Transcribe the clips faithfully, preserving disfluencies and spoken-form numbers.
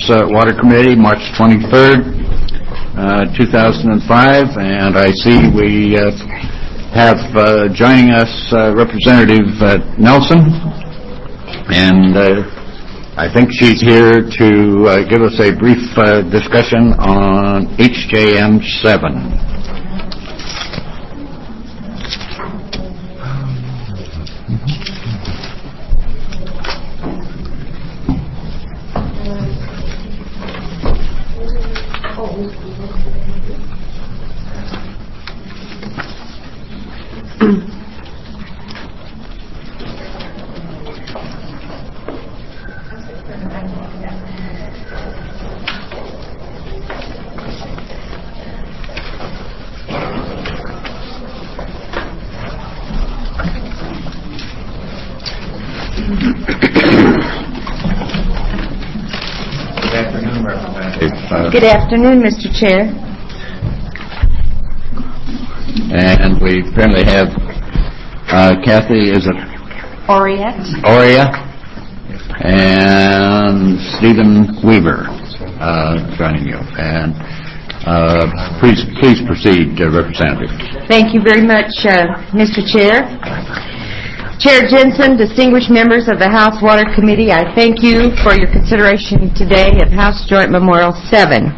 uh, Water Committee, March twenty-third, uh, two thousand five, and I see we uh, have uh, joining us uh, Representative uh, Nelson, and uh, I think she's here to uh, give us a brief uh, discussion on H J M seven. Good afternoon, Mister Chair. And we apparently have uh, Kathy, is it? Oriette. Oria. And Stephen Weaver uh, joining you. And uh, please please proceed, uh, Representative. Thank you very much, uh, Mister Chair. Chair Jensen, distinguished members of the House Water Committee, I thank you for your consideration today of House Joint Memorial seven.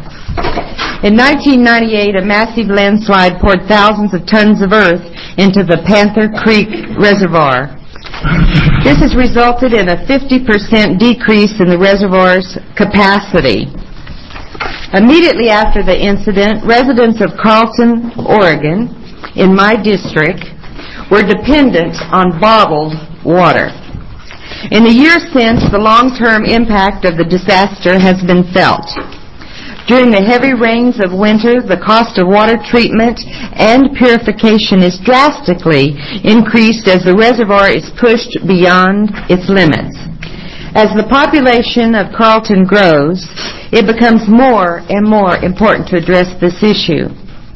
In nineteen ninety-eight, a massive landslide poured thousands of tons of earth into the Panther Creek Reservoir. This has resulted in a fifty percent decrease in the reservoir's capacity. Immediately after the incident, residents of Carlton, Oregon, in my district, were dependent on bottled water. In the years since, the long-term impact of the disaster has been felt. During the heavy rains of winter, the cost of water treatment and purification is drastically increased as the reservoir is pushed beyond its limits. As the population of Carlton grows, it becomes more and more important to address this issue.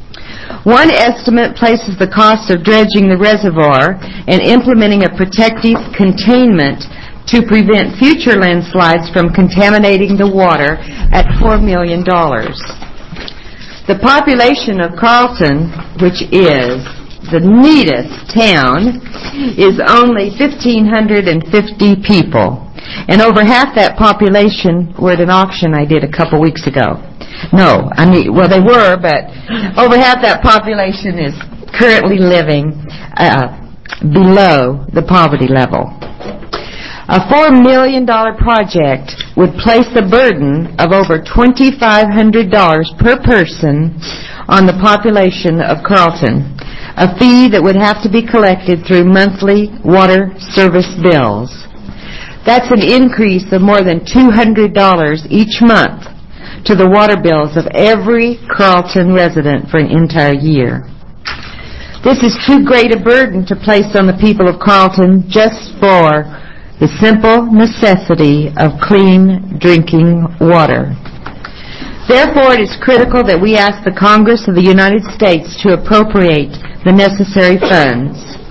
One estimate places the cost of dredging the reservoir and implementing a protective containment to prevent future landslides from contaminating the water at four million dollars. The population of Carlton, which is the neatest town, is only one thousand five hundred fifty people. And over half that population were at an auction I did a couple weeks ago. No, I mean, well, they were, but over half that population is currently living uh, below the poverty level. A four million dollars project would place a burden of over two thousand five hundred dollars per person on the population of Carlton, a fee that would have to be collected through monthly water service bills. That's an increase of more than two hundred dollars each month to the water bills of every Carlton resident for an entire year. This is too great a burden to place on the people of Carlton just for the simple necessity of clean drinking water. Therefore, it is critical that we ask the Congress of the United States to appropriate the necessary funds.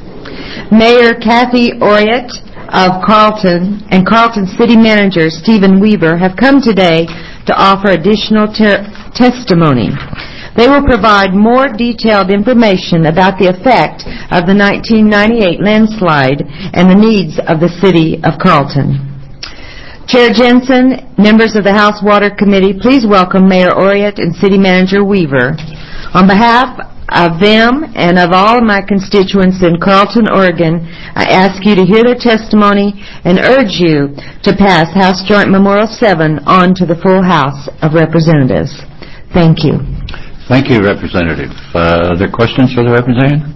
Mayor Kathy Oriette of Carlton and Carlton City Manager Stephen Weaver have come today to offer additional ter- testimony. They will provide more detailed information about the effect of the nineteen ninety-eight landslide and the needs of the city of Carlton. Chair Jensen, members of the House Water Committee, please welcome Mayor Oriette and City Manager Weaver. On behalf of them and of all of my constituents in Carlton, Oregon, I ask you to hear their testimony and urge you to pass House Joint Memorial seven on to the full House of Representatives. Thank you. Thank you, Representative. Uh, are there questions for the Representative?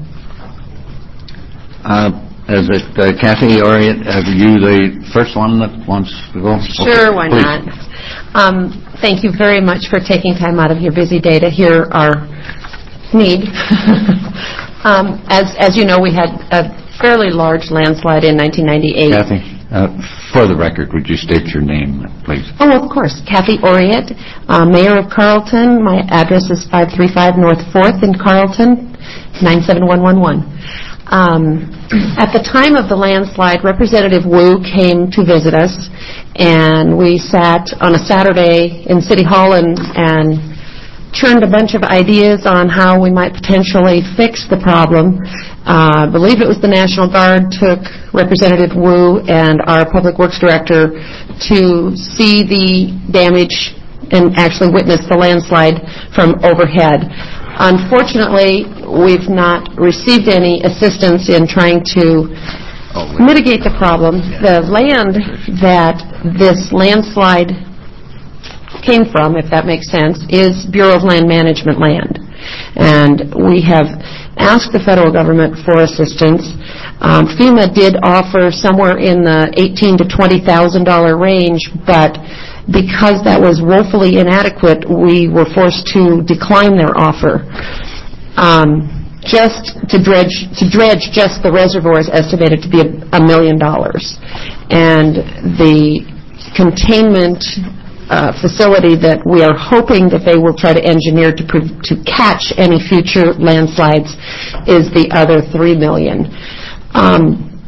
Uh, is it uh, Kathy or are you the first one that wants to go? Sure, okay, why please. not? Um, thank you very much for taking time out of your busy day to hear our need. um, as, as you know, we had a fairly large landslide in nineteen ninety-eight. Kathy, uh, for the record, would you state your name, please? Oh, of course. Kathy Oriette, uh, Mayor of Carlton. My address is five thirty-five North fourth in Carlton, nine seven one one one. Um, at the time of the landslide, Representative Wu came to visit us, and we sat on a Saturday in City Hall and, and churned a bunch of ideas on how we might potentially fix the problem. Uh, I believe it was the National Guard took Representative Wu and our Public Works Director to see the damage and actually witness the landslide from overhead. Unfortunately, we've not received any assistance in trying to mitigate the problem. The land that this landslide came from, if that makes sense, is Bureau of Land Management land. And we have asked the federal government for assistance. Um, FEMA did offer somewhere in the eighteen thousand to twenty thousand dollars range, but because that was woefully inadequate, we were forced to decline their offer. Um, just to dredge, to dredge just the reservoir is estimated to be a, a million dollars. And the containment uh, facility that we are hoping that they will try to engineer to, pre- to catch any future landslides is the other three million dollars. Um,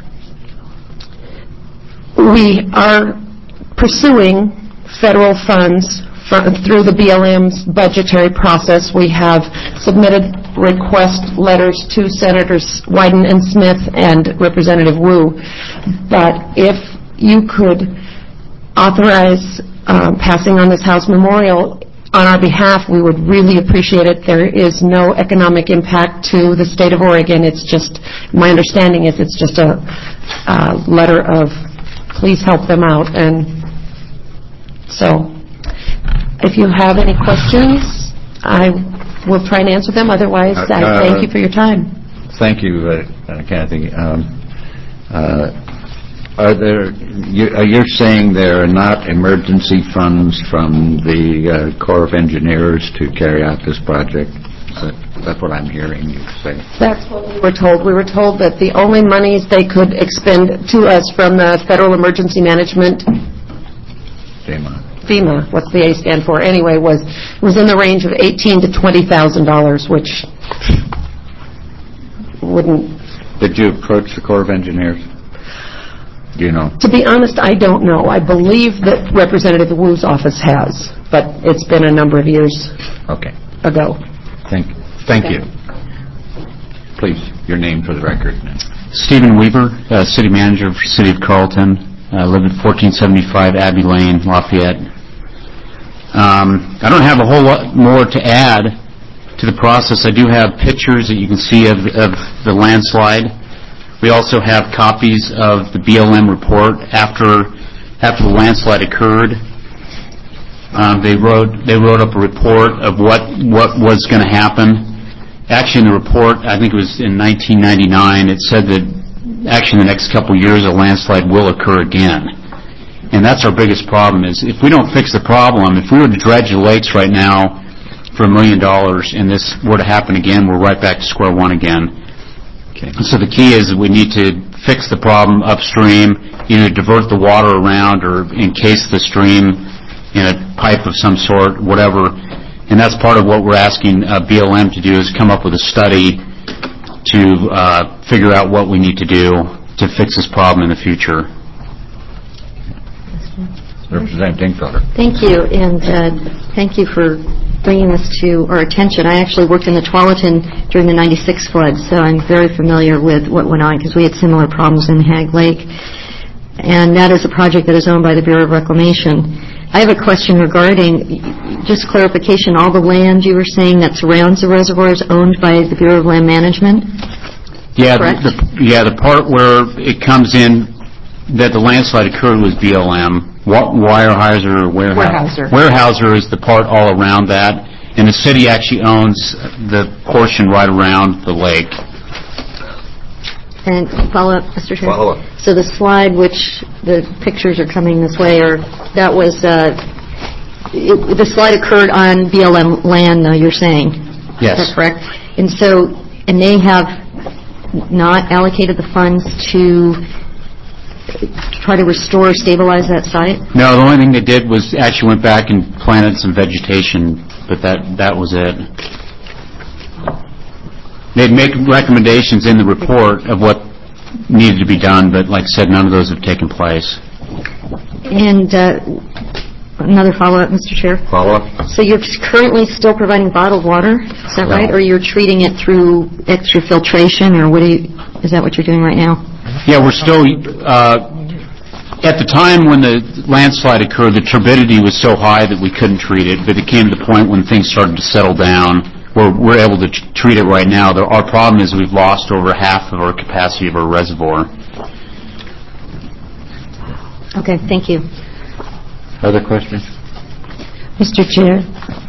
we are pursuing federal funds from, through the B L M's budgetary process. We have submitted request letters to Senators Wyden and Smith and Representative Wu. But if you could authorize um, passing on this House memorial on our behalf, we would really appreciate it. There is no economic impact to the state of Oregon. It's just, my understanding is it's just a uh, letter of please help them out. And so, if you have any questions, I will try and answer them. Otherwise, Uh, I thank you for your time. Thank you, uh, Kathy. Um, uh, Are there? You, are you saying there are not emergency funds from the uh, Corps of Engineers to carry out this project? Is that, that's what I'm hearing you say. That's what we were told. We were told that the only monies they could expend to us from the Federal Emergency Management FEMA. FEMA, what's the A stand for? Anyway, was was in the range of eighteen to twenty thousand dollars, which wouldn't. Did you approach the Corps of Engineers? Do you know? To be honest, I don't know. I believe that Representative Wu's office has, but it's been a number of years Okay. ago. Thank, thank Okay. you. Please, your name for the record. Stephen Weaver, uh, City Manager for the City of Carlton. I live at fourteen seventy-five Abbey Lane, Lafayette. Um, I don't have a whole lot more to add to the process. I do have pictures that you can see of, of the landslide. We also have copies of the B L M report after after the landslide occurred. Um, they wrote they wrote up a report of what what was going to happen. Actually, in the report, I think it was in nineteen ninety-nine, it said that actually in the next couple of years a landslide will occur again. And that's our biggest problem is if we don't fix the problem, if we were to dredge the lakes right now for a million dollars and this were to happen again, we're right back to square one again. Okay. So the key is that we need to fix the problem upstream, either divert the water around or encase the stream in a pipe of some sort, whatever. And that's part of what we're asking uh, B L M to do is come up with a study to uh, figure out what we need to do to fix this problem in the future. Representative Dingfelder. Thank you, and uh, thank you for bringing this to our attention. I actually worked in the Tualatin during the ninety-six flood, so I'm very familiar with what went on because we had similar problems in Hag Lake. And that is a project that is owned by the Bureau of Reclamation. I have a question regarding, just clarification, all the land you were saying that surrounds the reservoir is owned by the Bureau of Land Management? Yeah, Correct? the, yeah, the part where it comes in that the landslide occurred was B L M. Weyerhaeuser or Weyerhaeuser. Weyerhaeuser is the part all around that, and the city actually owns the portion right around the lake. And follow up, Mister Chair? Follow up. So the slide, which the pictures are coming this way, or that was, uh, it, the slide occurred on B L M land, though, you're saying? Yes. Is that correct? And so, and they have not allocated the funds to try to restore or stabilize that site? No, the only thing they did was actually went back and planted some vegetation, but that that was it. they'd make recommendations in the report of what needed to be done, but like I said, none of those have taken place. And uh, another follow-up, Mister Chair. Follow-up? So you're currently still providing bottled water, is that No. right? Or you're treating it through extra filtration, or what do you, is that what you're doing right now? Yeah, we're still, uh, at the time when the landslide occurred, the turbidity was so high that we couldn't treat it, but it came to the point when things started to settle down where we're able to t- treat it right now. The, our problem is we've lost over half of our capacity of our reservoir. Okay, thank you. Other questions? Mister Chair.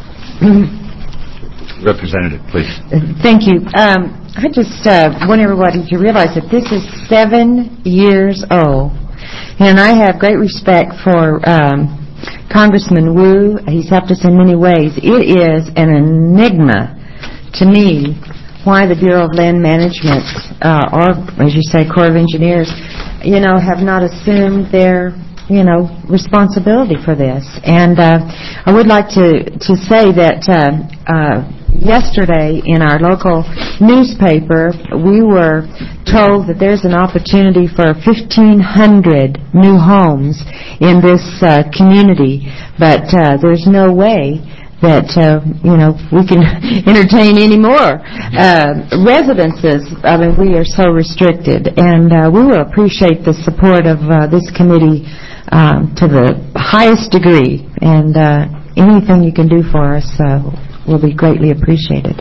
Representative, please. Thank you. Um, I just uh, want everybody to realize that this is seven years old, and I have great respect for um, Congressman Wu. He's helped us in many ways. It is an enigma to me why the Bureau of Land Management, uh, or, as you say, Corps of Engineers, you know, have not assumed their, you know, responsibility for this. And uh, I would like to, to say that uh, uh, yesterday in our local newspaper, we were told that there's an opportunity for fifteen hundred new homes in this uh, community, but uh, there's no way that, uh, you know, we can entertain any more uh, residences. I mean, we are so restricted, and uh, we will appreciate the support of uh, this committee um, to the highest degree, and uh, anything you can do for us uh, will be greatly appreciated.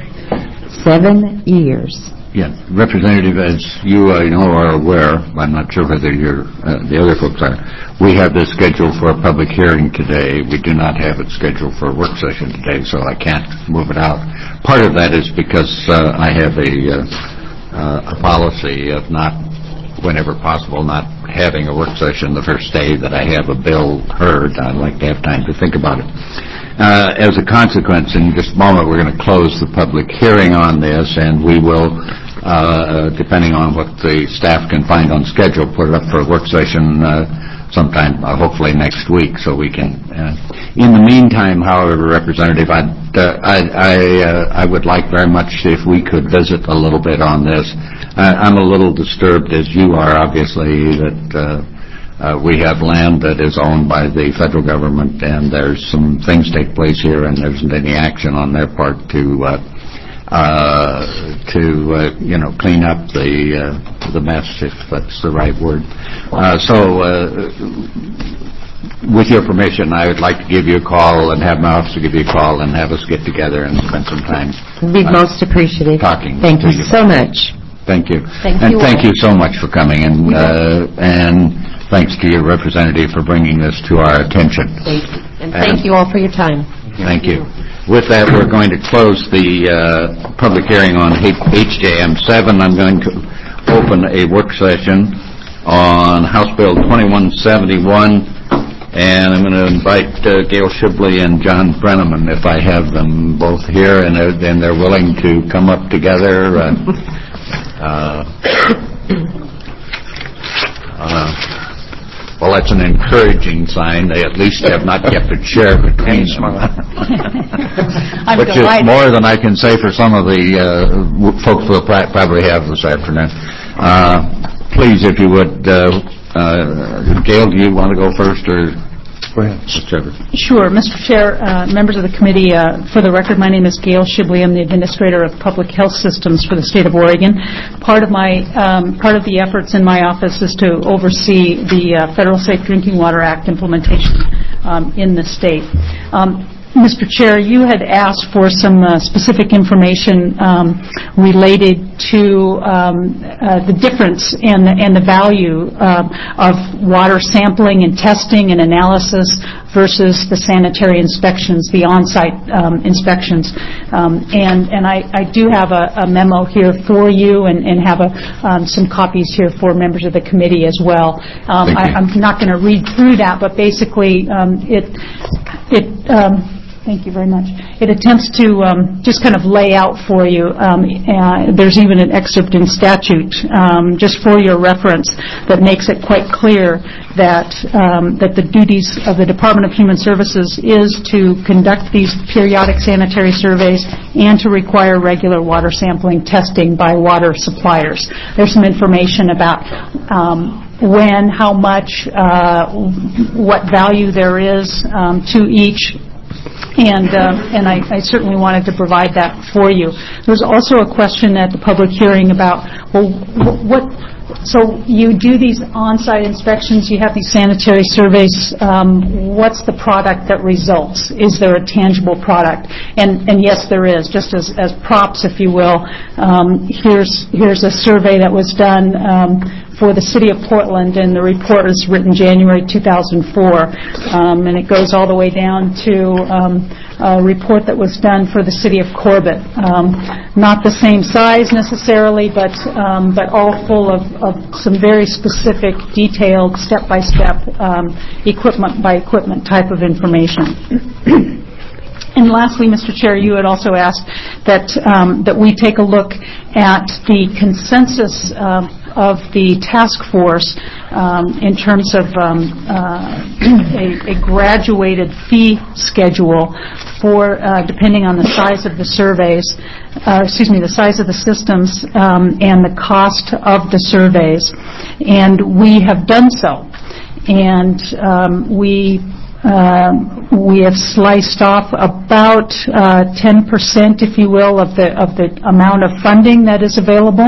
Seven years. Yeah, Representative, as you I know are aware, I'm not sure whether you're, uh, the other folks are, we have this scheduled for a public hearing today. We do not have it scheduled for a work session today, so I can't move it out. Part of that is because uh, I have a, uh, uh, a policy of not, whenever possible, not having a work session the first day that I have a bill heard. I'd like to have time to think about it. Uh, as a consequence, in just a moment, we're going to close the public hearing on this, and we will, uh, depending on what the staff can find on schedule, put it up for a work session uh, sometime, uh, hopefully next week, so we can. Uh, in the meantime, however, Representative, I'd, uh, I, I, uh, I would like very much if we could visit a little bit on this. Uh, I'm a little disturbed, as you are, obviously, that uh, Uh, we have land that is owned by the federal government, and there's some things take place here, and there isn't any action on their part to, uh, uh, to uh, you know, clean up the uh, the mess, if that's the right word. Uh, so, uh, with your permission, I would like to give you a call and have my officer give you a call and have us get together and spend some time. We'd be uh, most appreciative. Talking. Thank to you you. so much. Thank you. Thank and you thank all. you so much for coming, and uh, and thanks to your representative for bringing this to our attention. Thank you. And thank you all for your time. Thank you. With that, we're going to close the uh, public hearing on H J M seven. I'm going to open a work session on House Bill twenty-one seventy-one, and I'm going to invite uh, Gail Shibley and John Brenneman, if I have them both here, and they're, and they're willing to come up together. Uh, uh, uh, Well, that's an encouraging sign. They at least have not kept a chair between them. Which is more than I can say for some of the uh, folks we'll probably have this afternoon. Uh, please, if you would, uh, uh, Gail, do you want to go first, or go ahead, whichever. Sure. Mister Chair, uh, members of the committee, uh, for the record, my name is Gail Shibley. I'm the Administrator of Public Health Systems for the state of Oregon. Part of my um, part of the efforts in my office is to oversee the uh, Federal Safe Drinking Water Act implementation um, in the state. Um, Mister Chair, you had asked for some uh, specific information um, related to um, uh, the difference and the, and the value uh, of water sampling and testing and analysis versus the sanitary inspections, the on-site um, inspections. Um, and and I, I do have a, a memo here for you, and, and have a, um, some copies here for members of the committee as well. Um, I, I'm not going to read through that, but basically um, it it um, Thank you very much. It attempts to um, just kind of lay out for you. Um, uh, there's even an excerpt in statute, um, just for your reference, that makes it quite clear that um, that the duties of the Department of Human Services is to conduct these periodic sanitary surveys and to require regular water sampling testing by water suppliers. There's some information about um, when, how much, uh, what value there is um, to each. And uh, and I, I certainly wanted to provide that for you. There's also a question at the public hearing about, well, what, so you do these on-site inspections, you have these sanitary surveys, um, what's the product that results? Is there a tangible product? And and yes, there is. Just as, as props, if you will, um, here's, here's a survey that was done um, for the City of Portland, and the report was written January two thousand four, um, and it goes all the way down to um, a report that was done for the City of Corbett. Um, not the same size necessarily, but um, but all full of, of some very specific, detailed, step-by-step, um, equipment-by-equipment type of information. And lastly, Mister Chair, you had also asked that um, that we take a look at the consensus uh, of the task force um, in terms of um, uh, a, a graduated fee schedule for, uh, depending on the size of the surveys, uh, excuse me, the size of the systems um, and the cost of the surveys. And we have done so. And um, we Uh, we have sliced off about uh, ten percent, if you will, of the of the amount of funding that is available.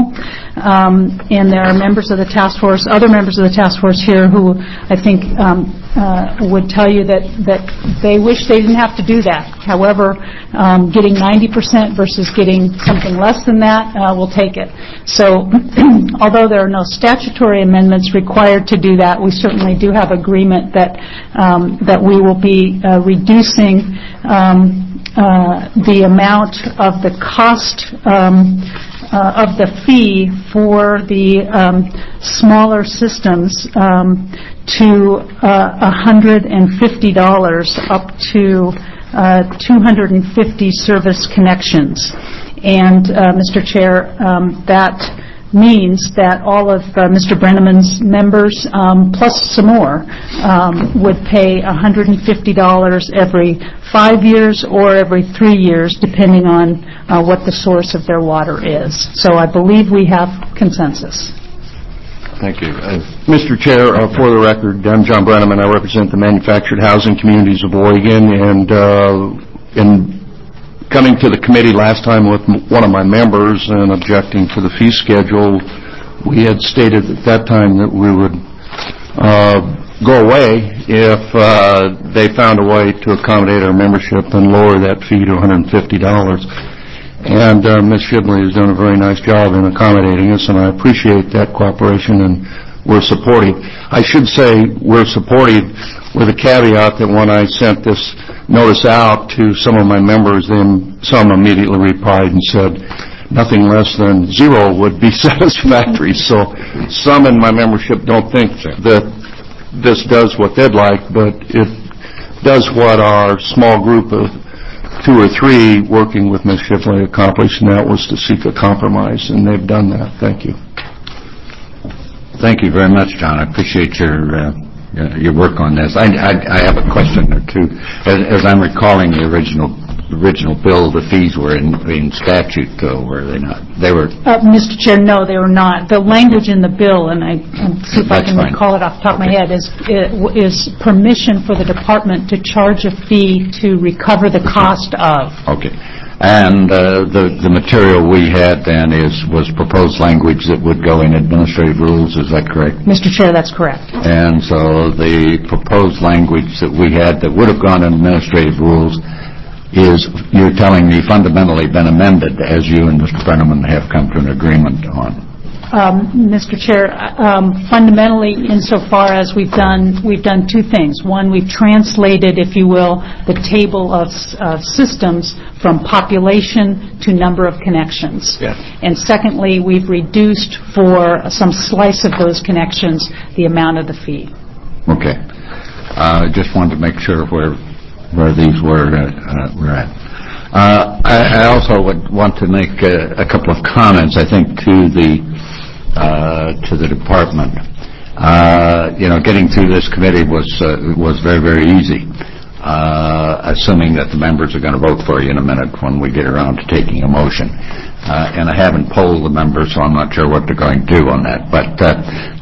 Um, and there are members of the task force, other members of the task force here, who I think um, uh, would tell you that that they wish they didn't have to do that. However, um, getting ninety percent versus getting something less than that, uh, we'll take it. So, although there are no statutory amendments required to do that, we certainly do have agreement that um, that we will be uh, reducing um, uh, the amount of the cost um, uh, of the fee for the um, smaller systems um, to uh, one hundred fifty dollars up to uh, two hundred fifty service connections. And, uh, Mister Chair, um, that means that all of uh, Mister Brenneman's members, um, plus some more, um, would pay one hundred fifty dollars every five years or every three years, depending on uh, what the source of their water is. So I believe we have consensus. Thank you. Uh, Mister Chair, uh, for the record, I'm John Brenneman. I represent the Manufactured Housing Communities of Oregon, and uh, in coming to the committee last time with m- one of my members and objecting to the fee schedule, we had stated at that time that we would uh, go away if uh, they found a way to accommodate our membership and lower that fee to one hundred fifty dollars. And uh, Miz Shibley has done a very nice job in accommodating us, and I appreciate that cooperation, and we're supportive. I should say we're supportive with a caveat that when I sent this notice out to some of my members, then some immediately replied and said nothing less than zero would be satisfactory. So some in my membership don't think that this does what they'd like, but it does what our small group of two or three working with Miz Shibley accomplished, and that was to seek a compromise, and they've done that. Thank you. Thank you very much, John. I appreciate your uh, your work on this. I, I, I have a question or two. As, as I'm recalling the original the original bill, the fees were in, in statute, though, were they not? They were. Uh, Mister Chair, no, they were not. The language in the bill, and I and see if I can fine. recall it off the top okay. of my head, is is permission for the department to charge a fee to recover the cost of. Okay. And uh, the the material we had then is was proposed language that would go in administrative rules. Is that correct? Mister Chair, that's correct. And so the proposed language that we had that would have gone in administrative rules is, you're telling me, fundamentally been amended, as you and Mister Brenneman have come to an agreement on. Um, Mister Chair, um, fundamentally, insofar as we've done, we've done two things. One, we've translated, if you will, the table of uh, systems from population to number of connections. Yes. And secondly, we've reduced for some slice of those connections the amount of the fee. Okay. I uh, just wanted to make sure where where these were uh, uh, were at. Uh, I, I also would want to make a, a couple of comments, I think, to the uh, to the department. Uh, you know, getting through this committee was uh, was very, very easy, uh, assuming that the members are going to vote for you in a minute when we get around to taking a motion. Uh, and I haven't polled the members, so I'm not sure what they're going to do on that. But uh,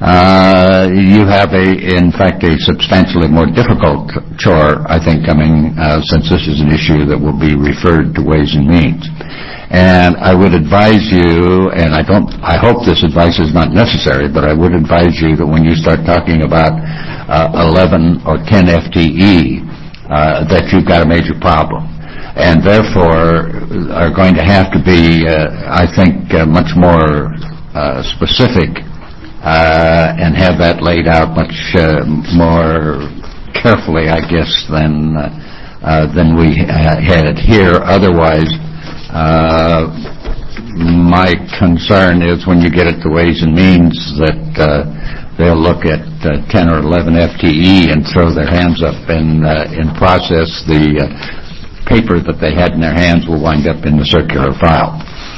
uh, you have, a, in fact, a substantially more difficult chore, I think, coming uh, since this is an issue that will be referred to Ways and Means. And I would advise you, and I don't, I hope this advice is not necessary, but I would advise you that when you start talking about uh, eleven or ten F T E, uh, that you've got a major problem. And therefore are going to have to be, uh, I think, uh, much more uh, specific uh, and have that laid out much uh, more carefully, I guess, than uh, uh, than we ha- had it here. Otherwise, uh, my concern is when you get it to Ways and Means that uh, they'll look at uh, ten or eleven F T E and throw their hands up and uh, in process the uh, paper that they had in their hands will wind up in the circular file.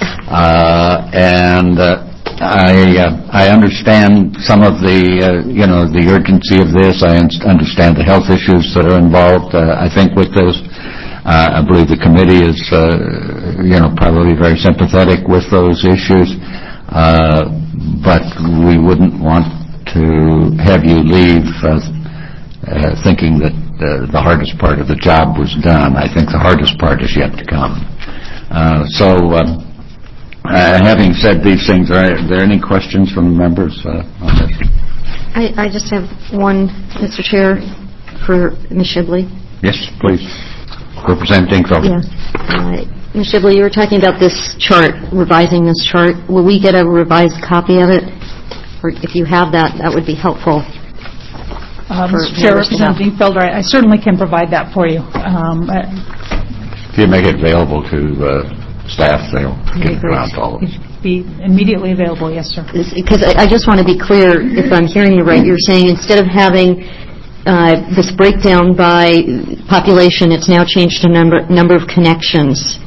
Uh, and uh, I uh, I understand some of the uh, you know the urgency of this. I un- understand the health issues that are involved. Uh, I think with this, uh, I believe the committee is uh, you know probably very sympathetic with those issues. Uh, but we wouldn't want to have you leave uh, uh, thinking that Uh, the hardest part of the job was done. I think the hardest part is yet to come. Uh, so, uh, uh, having said these things, are, are there any questions from the members uh, on this? I, I just have one, Mister Chair, for Miz Shibley. Yes, please. Representing Felder. Yes. Uh, Miz Shibley, you were talking about this chart, revising this chart. Will we get a revised copy of it? Or if you have that, that would be helpful. Uh, Mister Chair, Representative Felder, I, I certainly can provide that for you. Um, uh, if you make it available to uh, staff, they'll get it around to all of us. Be immediately available, yes, sir. Because I, I just want to be clear, if I'm hearing you right, you're saying instead of having uh, this breakdown by population, it's now changed to number number of connections.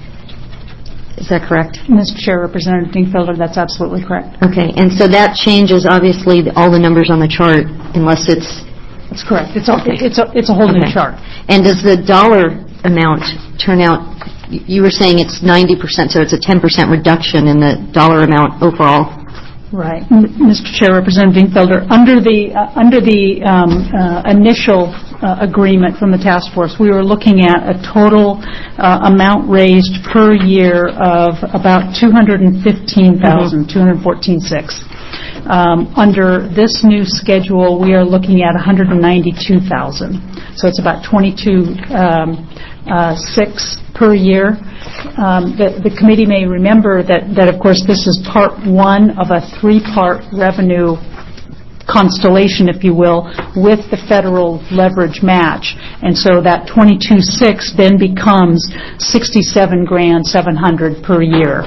Is that correct? Mister Chair, Representative Felder, that's absolutely correct. Okay, and so that changes, obviously, all the numbers on the chart, unless it's... That's correct. It's a, okay. it's a, it's a whole okay. new chart. And does the dollar amount turn out, you were saying it's ninety percent, so it's a ten percent reduction in the dollar amount overall? Right. M- Mister Chair, Representative Felder, under the, uh, under the um, uh, initial uh, agreement from the task force, we were looking at a total uh, amount raised per year of about two hundred fifteen thousand dollars, mm-hmm. two hundred fourteen thousand six hundred dollars. Um, under this new schedule, we are looking at one hundred ninety-two thousand dollars. So it's about twenty-two thousand six hundred dollars per year. Um, the, the committee may remember that, that, of course, this is part one of a three-part revenue constellation, if you will, with the federal leverage match. And so that twenty-two thousand six hundred dollars then becomes sixty-seven thousand seven hundred dollars per year.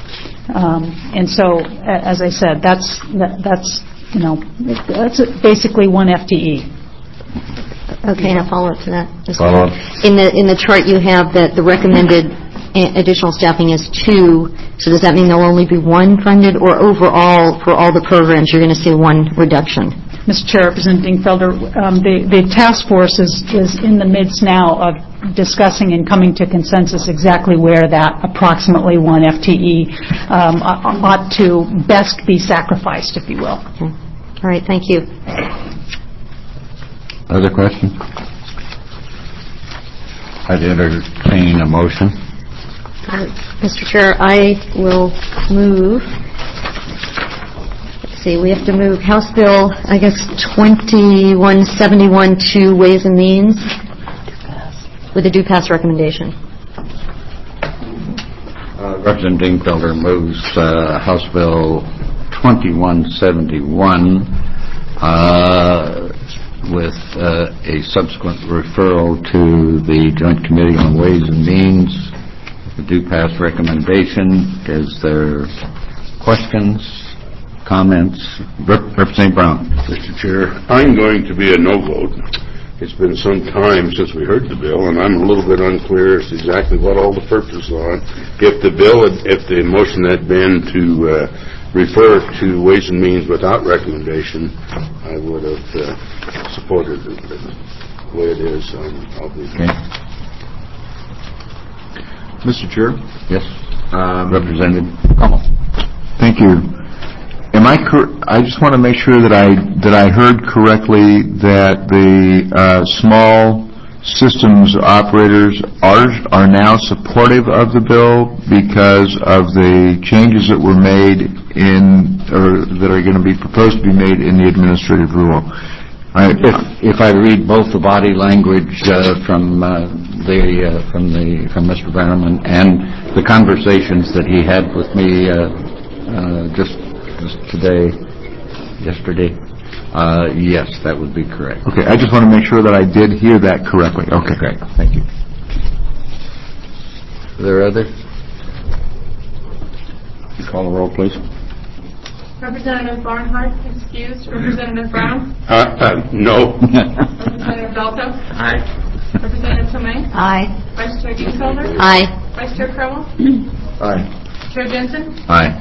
Um, and so, as I said, that's that, that's you know that's basically one F T E. Okay, and a follow-up to that. Follow-up. In the in the chart you have that the recommended additional staffing is two. So does that mean there'll only be one funded, or overall for all the programs you're going to see one reduction? Mister Chair, Representative Felder, um, the the task force is is in the midst now of discussing and coming to consensus exactly where that approximately one F T E um, ought to best be sacrificed, if you will. Okay. All right, thank you. Other questions? I'd entertain a motion. Uh, Mister Chair, I will move. Let's see, we have to move House Bill, I guess, twenty-one seventy-one to Ways and Means with a do-pass recommendation. Uh, Representative Felder moves uh, House Bill twenty-one seventy-one uh, with uh, a subsequent referral to the Joint Committee on Ways and Means. The do-pass recommendation. Is there questions, comments? Rep- Representative Brown. Mister Chair, I'm going to be a no vote. it's been some time since we heard the bill, and I'm a little bit unclear as to exactly what all the purposes are. If the bill, had, if the motion had been to uh, refer to Ways and Means without recommendation, I would have uh, supported it. But the way it is, um, I'll be... Okay. Mister Chair? Yes. Um, Representative Connell. Thank you. Am I cor- I just want to make sure that I that I heard correctly that the uh, small systems operators are are now supportive of the bill because of the changes that were made in or that are going to be proposed to be made in the administrative rule. I, If, if I read both the body language uh, from uh, the uh, from the from Mister Brannaman and the conversations that he had with me uh, uh, just. Just today, yesterday, uh, yes, that would be correct. Okay, I just want to make sure that I did hear that correctly. Okay, great. Thank you. Are there others? You call the roll, please. Representative Barnhart, excused. Representative Brown? Uh, uh, no. Representative Dalto? Aye. Representative Tomei? Aye. Vice Chair Giesfelder? Aye. Vice Chair Crowell? Aye. Chair Jensen? Aye.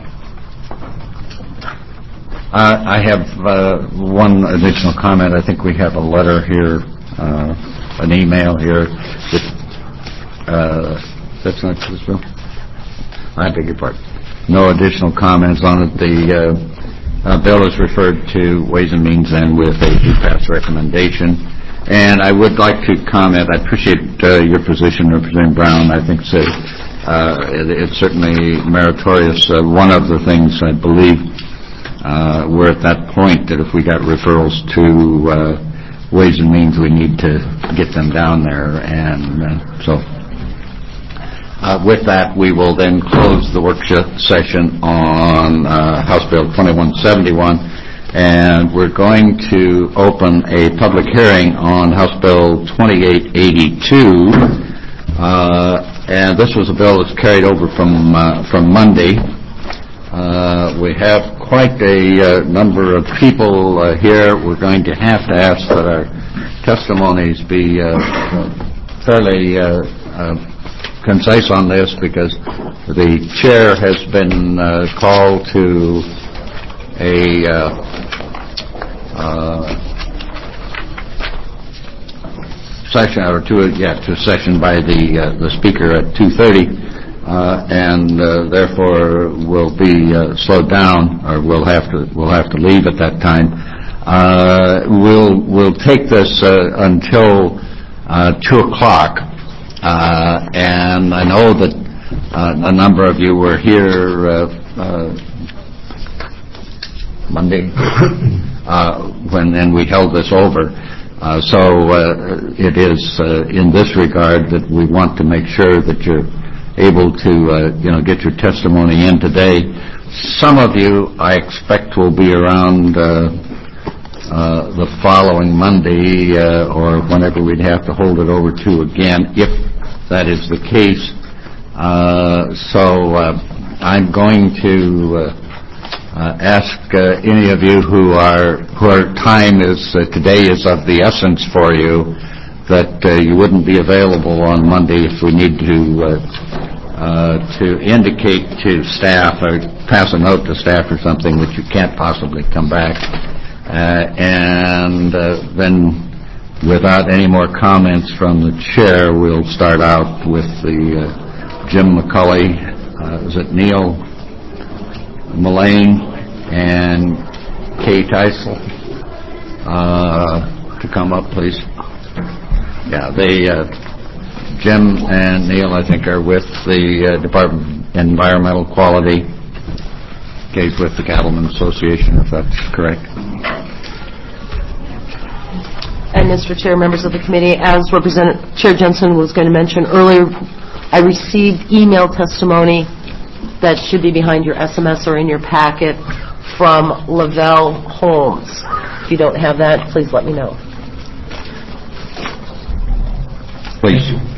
Uh, I have uh, one additional comment. I think we have a letter here, uh, an email here. That, uh, that's not this bill? I beg your pardon. No additional comments on it. The uh, uh, bill is referred to Ways and Means and with a pass recommendation. And I would like to comment. I appreciate uh, your position, Representative Brown. I think it's, a, uh, it, it's certainly meritorious. Uh, one of the things I believe Uh, we're at that point that if we got referrals to uh, Ways and Means, we need to get them down there. And uh, so uh, with that, we will then close the work session on uh, House Bill twenty-one seventy-one, and we're going to open a public hearing on House Bill twenty-eight eighty-two. Uh, and this was a bill that's carried over from, uh, from Monday. Uh, we have quite a uh, number of people uh, here. We're going to have to ask that our testimonies be uh, fairly uh, uh, concise on this because the chair has been uh, called to a uh, uh, session or to a, yeah to a session by the uh, the speaker at two thirty. Uh, and uh, therefore will be uh, slowed down, or we'll have to we'll have to leave at that time. Uh, we'll we'll take this uh, until uh, two o'clock, uh, and I know that uh, a number of you were here uh, uh, Monday uh, when then we held this over. Uh, so uh, it is uh, in this regard that we want to make sure that you're able to, uh, you know, get your testimony in today. Some of you, I expect, will be around uh, uh, the following Monday uh, or whenever we'd have to hold it over to again, if that is the case. Uh, so uh, I'm going to uh, uh, ask uh, any of you who are who are time is uh, today is of the essence for you, that uh, you wouldn't be available on Monday if we need to uh, uh, to indicate to staff or pass a note to staff or something that you can't possibly come back. Uh, and uh, then without any more comments from the chair, we'll start out with the uh, Jim McCulley, uh, is it Neil Mullane and Kay Teisel uh, to come up, please. Yeah, they, uh, Jim and Neil, I think, are with the uh, Department of Environmental Quality. Kay's with the Cattlemen Association, if that's correct. And Mister Chair, members of the committee, as Representative Chair Jensen was going to mention earlier, I received email testimony that should be behind your S M S or in your packet from Lavelle Holmes. If you don't have that, please let me know. Please.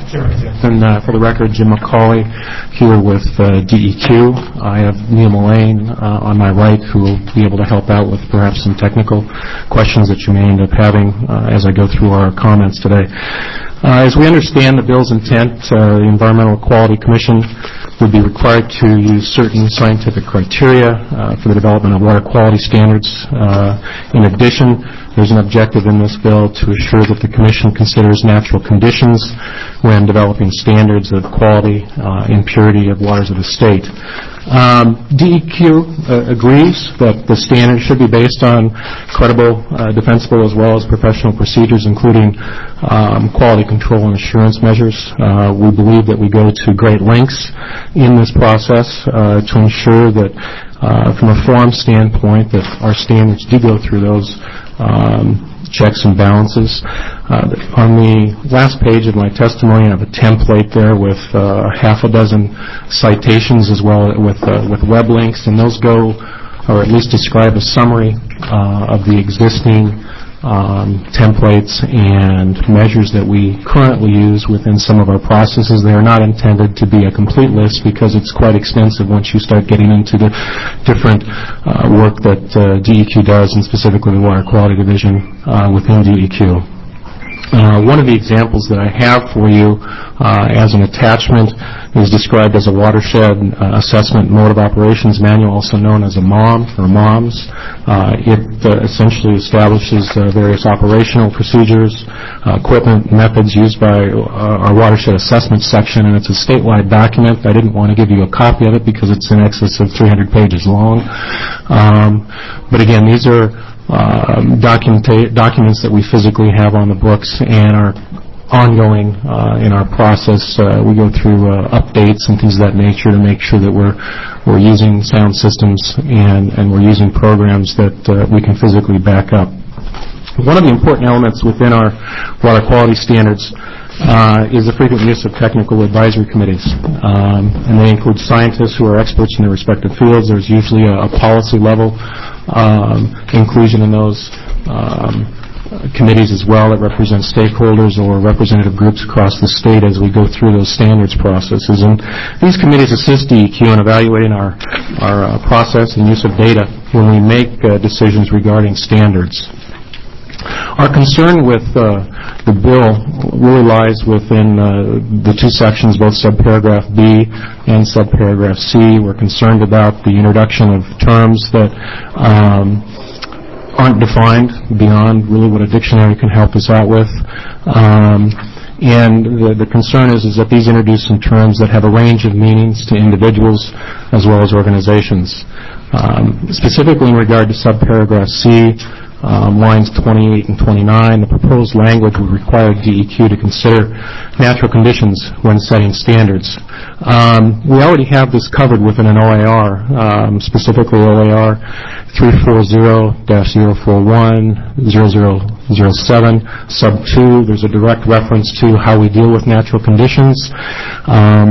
And uh, for the record, Jim McCauley here with uh, D E Q. I have Neil Mullane uh, on my right who will be able to help out with perhaps some technical questions that you may end up having uh, as I go through our comments today. Uh, as we understand the bill's intent, uh, the Environmental Quality Commission would be required to use certain scientific criteria uh, for the development of water quality standards. Uh, in addition, there's an objective in this bill to assure that the Commission considers natural conditions when developing standards of quality uh, and purity of waters of the state. Um, D E Q uh, agrees that the standard should be based on credible, uh, defensible, as well as professional procedures, including um, quality control and assurance measures. Uh, we believe that we go to great lengths in this process uh, to ensure that, uh, from a form standpoint, that our standards do go through those um, checks and balances. Uh, on the last page of my testimony, I have a template there with uh, half a dozen citations as well with uh, with web links, and those go, or at least describe a summary uh, of the existing um, templates and measures that we currently use within some of our processes. They are not intended to be a complete list because it's quite extensive once you start getting into the different uh, work that uh, D E Q does, and specifically the Water Quality Division uh, within D E Q. Uh, one of the examples that I have for you uh, as an attachment is described as a watershed uh, assessment mode of operations manual, also known as a MOM or MOMS. Uh, it uh, essentially establishes uh, various operational procedures, uh, equipment, methods used by uh, our watershed assessment section, and it's a statewide document. I didn't want to give you a copy of it because it's in excess of three hundred pages long. Um, but again, these are Uh, documenta- documents that we physically have on the books and are ongoing uh, in our process. Uh, we go through uh, updates and things of that nature to make sure that we're we're using sound systems and, and we're using programs that uh, we can physically back up. One of the important elements within our water quality standards Uh, is the frequent use of technical advisory committees. Um, and they include scientists who are experts in their respective fields. There's usually a, a policy level um, inclusion in those um, committees as well that represent stakeholders or representative groups across the state as we go through those standards processes. And these committees assist D E Q in evaluating our, our uh, process and use of data when we make uh, decisions regarding standards. Our concern with uh, the bill really lies within uh, the two sections, both subparagraph B and subparagraph C. We're concerned about the introduction of terms that um, aren't defined beyond really what a dictionary can help us out with. Um, and the, the concern is, is that these introduce some terms that have a range of meanings to individuals as well as organizations. Um, specifically in regard to subparagraph C, Um, lines twenty-eight and twenty-nine, the proposed language would require D E Q to consider natural conditions when setting standards. Um, we already have this covered within an O A R, um, specifically O A R three forty dash zero forty-one dash zero zero zero seven, sub two. There's a direct reference to how we deal with natural conditions. Um,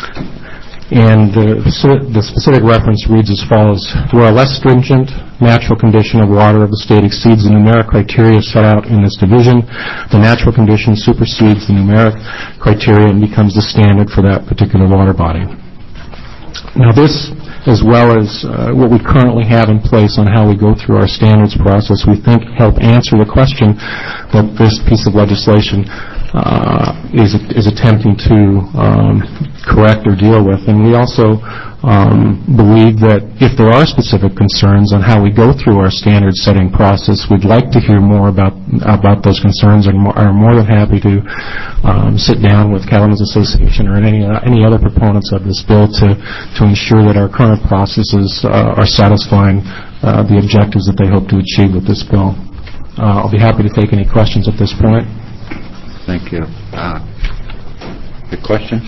And the, the specific reference reads as follows: where a less stringent natural condition of water of the state exceeds the numeric criteria set out in this division, the natural condition supersedes the numeric criteria and becomes the standard for that particular water body. Now this, as well as uh, what we currently have in place on how we go through our standards process, we think help answer the question that this piece of legislation uh, is, is attempting to um, correct or deal with. And we also um, believe that if there are specific concerns on how we go through our standard setting process, we'd like to hear more about about those concerns, and more, are more than happy to um, sit down with Cattlemen's Association or any uh, any other proponents of this bill to to ensure that our current processes uh, are satisfying uh, the objectives that they hope to achieve with this bill. Uh, I'll be happy to take any questions at this point. Thank you. Uh, the question?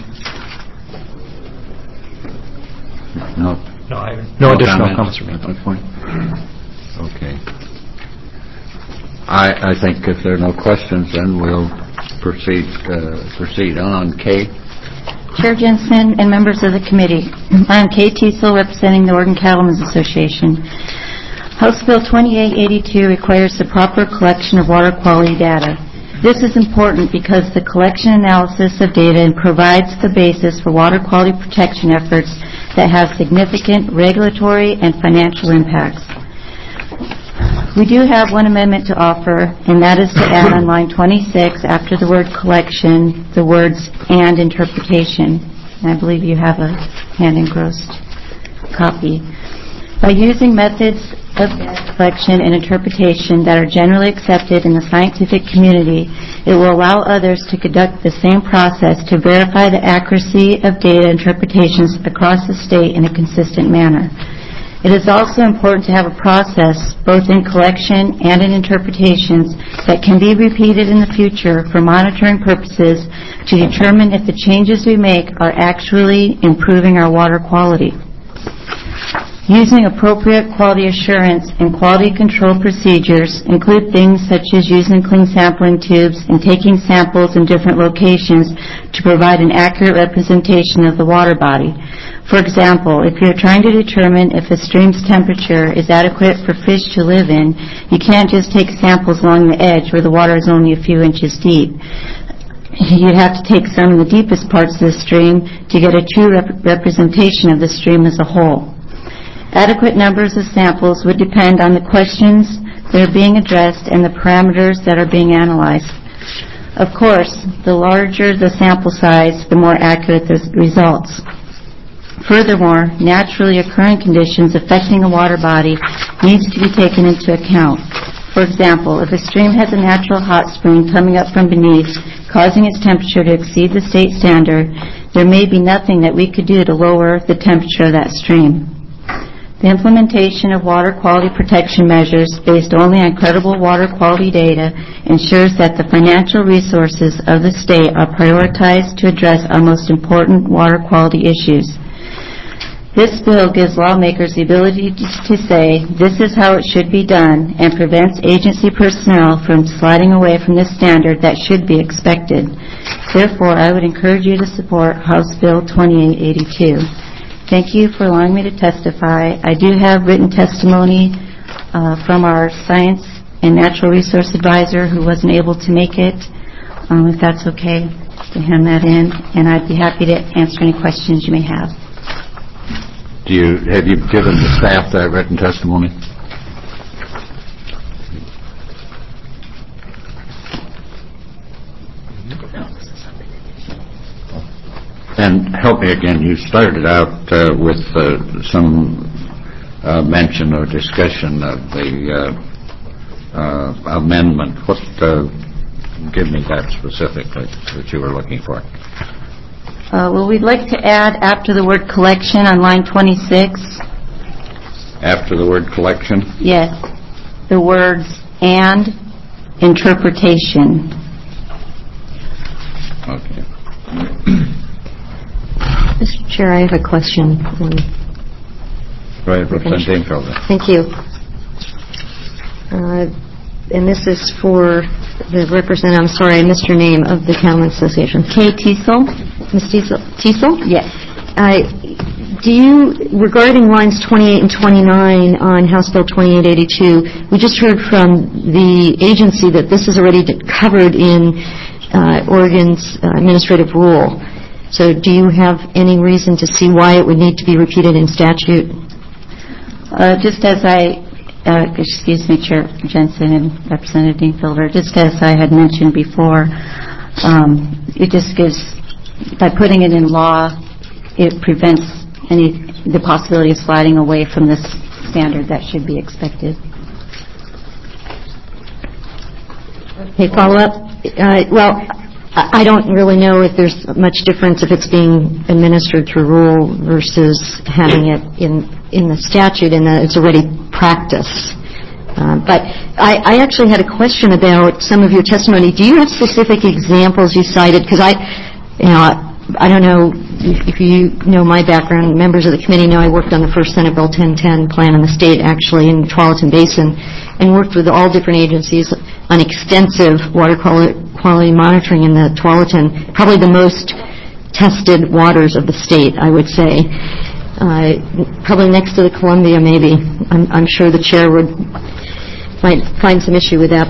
No. No, I, no, no additional comments from me at that point. Okay. I I think if there are no questions, then we'll proceed uh, proceed on. Kay. Chair Jensen and members of the committee, I am Kay Teasel, representing the Oregon Cattlemen's Association. House Bill twenty-eight eighty-two requires the proper collection of water quality data. This is important because the collection analysis of data provides the basis for water quality protection efforts that have significant regulatory and financial impacts. We do have one amendment to offer, and that is to add on line twenty-six, after the word collection, the words and interpretation. And I believe you have a hand-engrossed copy. By using methods of data collection and interpretation that are generally accepted in the scientific community, it will allow others to conduct the same process to verify the accuracy of data interpretations across the state in a consistent manner. It is also important to have a process, both in collection and in interpretations, that can be repeated in the future for monitoring purposes to determine if the changes we make are actually improving our water quality. Using appropriate quality assurance and quality control procedures include things such as using clean sampling tubes and taking samples in different locations to provide an accurate representation of the water body. For example, if you're trying to determine if a stream's temperature is adequate for fish to live in, you can't just take samples along the edge where the water is only a few inches deep. You have to take some in the deepest parts of the stream to get a true rep- representation of the stream as a whole. Adequate numbers of samples would depend on the questions that are being addressed and the parameters that are being analyzed. Of course, the larger the sample size, the more accurate the results. Furthermore, naturally occurring conditions affecting a water body needs to be taken into account. For example, if a stream has a natural hot spring coming up from beneath, causing its temperature to exceed the state standard, there may be nothing that we could do to lower the temperature of that stream. The implementation of water quality protection measures based only on credible water quality data ensures that the financial resources of the state are prioritized to address our most important water quality issues. This bill gives lawmakers the ability to say, this is how it should be done, and prevents agency personnel from sliding away from the standard that should be expected. Therefore, I would encourage you to support House Bill twenty-eight eighty-two. Thank you for allowing me to testify. I do have written testimony uh, from our Science and Natural Resource Advisor who wasn't able to make it, um, if that's okay, to hand that in, and I'd be happy to answer any questions you may have. Do you, have you given the staff that written testimony? And help me again, you started out uh, with uh, some uh, mention or discussion of the uh, uh, amendment. What, uh, give me that specifically that you were looking for. Uh, well, we'd like to add after the word collection on line twenty-six. After the word collection? Yes. The words and interpretation. Okay. Mister Chair, I have a question. Go ahead, Representative Dingfelder. Thank you. Uh, and this is for the representative, I'm sorry, I missed your name, of the Cattlemen's Association. Kay Teasel. Miz Teasel? Teasel? Yes. Uh, do you, regarding lines twenty-eight and twenty-nine on House Bill twenty-eight eighty-two, we just heard from the agency that this is already covered in uh, Oregon's uh, administrative rule. So do you have any reason to see why it would need to be repeated in statute? Uh, just as I, uh, excuse me, Chair Jensen and Representative Dingfelder, just as I had mentioned before, um, it just gives, by putting it in law, it prevents any, the possibility of sliding away from this standard that should be expected. Okay, follow up. Uh, well, I don't really know if there's much difference if it's being administered through rule versus having it in in the statute, and that it's already practice. Um, but I, I actually had a question about some of your testimony. Do you have specific examples you cited? Because I, you know, I don't know if you know my background. Members of the committee know I worked on the first Senate Bill ten ten plan in the state, actually, in the Tualatin Basin, and worked with all different agencies on extensive water quality, quality monitoring in the Tualatin, probably the most tested waters of the state, I would say. Uh, probably next to the Columbia, maybe. I'm, I'm sure the chair would might find some issue with that. But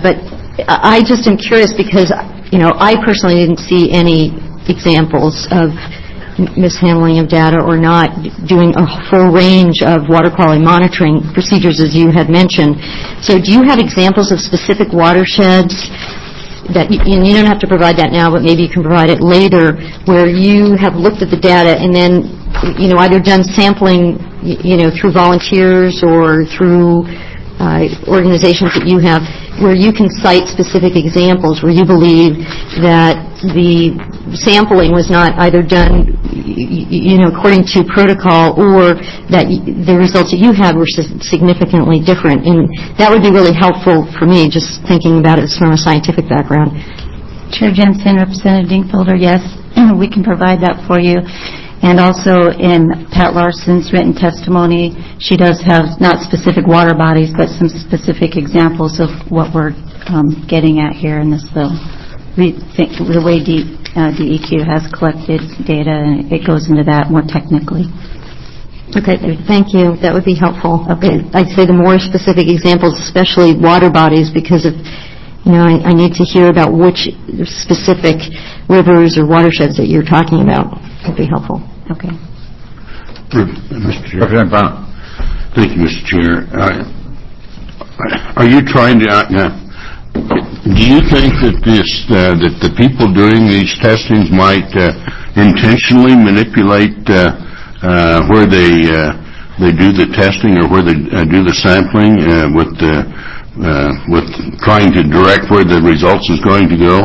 I just am curious because, you know, I personally didn't see any examples of mishandling of data or not doing a full range of water quality monitoring procedures as you had mentioned. So do you have examples of specific watersheds that, you, and you don't have to provide that now, but maybe you can provide it later, where you have looked at the data and then, you know, either done sampling, you know, through volunteers or through uh, organizations that you have, where you can cite specific examples where you believe that the sampling was not either done, you know, according to protocol, or that the results that you had were significantly different. And that would be really helpful for me, just thinking about it from a scientific background. Chair Jensen, Representative Dingfelder, yes, we can provide that for you. And also in Pat Larson's written testimony, she does have not specific water bodies, but some specific examples of what we're um, getting at here in this bill. We think the way D, uh, D E Q has collected data, and it goes into that more technically. Okay, thank you. That would be helpful. Okay, I'd say the more specific examples, especially water bodies, because of, you know, I, I need to hear about which specific rivers or watersheds that you're talking about. That'd be helpful. Okay. Mister Chair. Representative Brown. Thank you, Mister Chair. Uh, are you trying to, uh, do you think that this, uh, that the people doing these testings might uh, intentionally manipulate uh, uh, where they uh, they do the testing or where they uh, do the sampling uh, with uh, uh, with trying to direct where the results is going to go?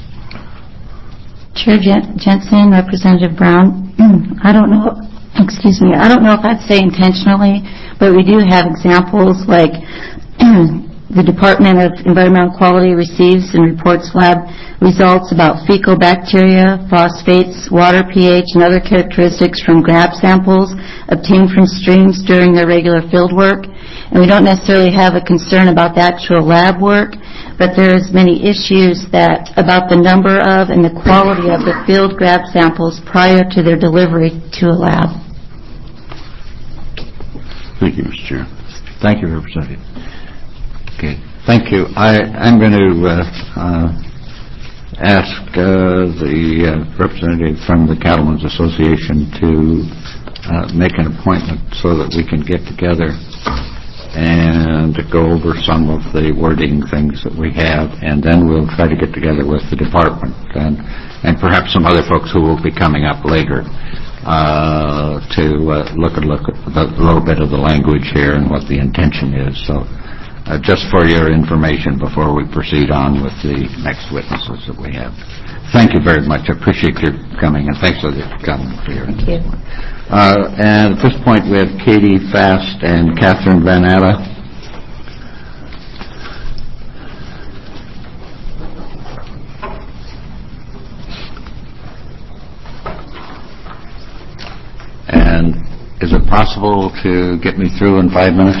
Chair Jensen, Representative Brown, I don't know, excuse me, I don't know if I'd say intentionally, but we do have examples like the Department of Environmental Quality receives and reports lab results about fecal bacteria, phosphates, water pH, and other characteristics from grab samples obtained from streams during their regular field work. And we don't necessarily have a concern about the actual lab work, but there's many issues that about the number of and the quality of the field grab samples prior to their delivery to a lab. Thank you, Mister Chair. Thank you, Representative. Okay, thank you. I, I'm going to uh, uh, ask uh, the uh, representative from the Cattlemen's Association to uh, make an appointment so that we can get together and to go over some of the wording things that we have, and then we'll try to get together with the department and, and perhaps some other folks who will be coming up later uh, to uh, look at look at a little bit of the language here and what the intention is. So uh, just for your information before we proceed on with the next witnesses that we have. Thank you very much. I appreciate your coming, and thanks for coming for your Thank you. Uh, and at this point, we have Katie Fast and Catherine Van Atta. And is it possible to get me through in five minutes?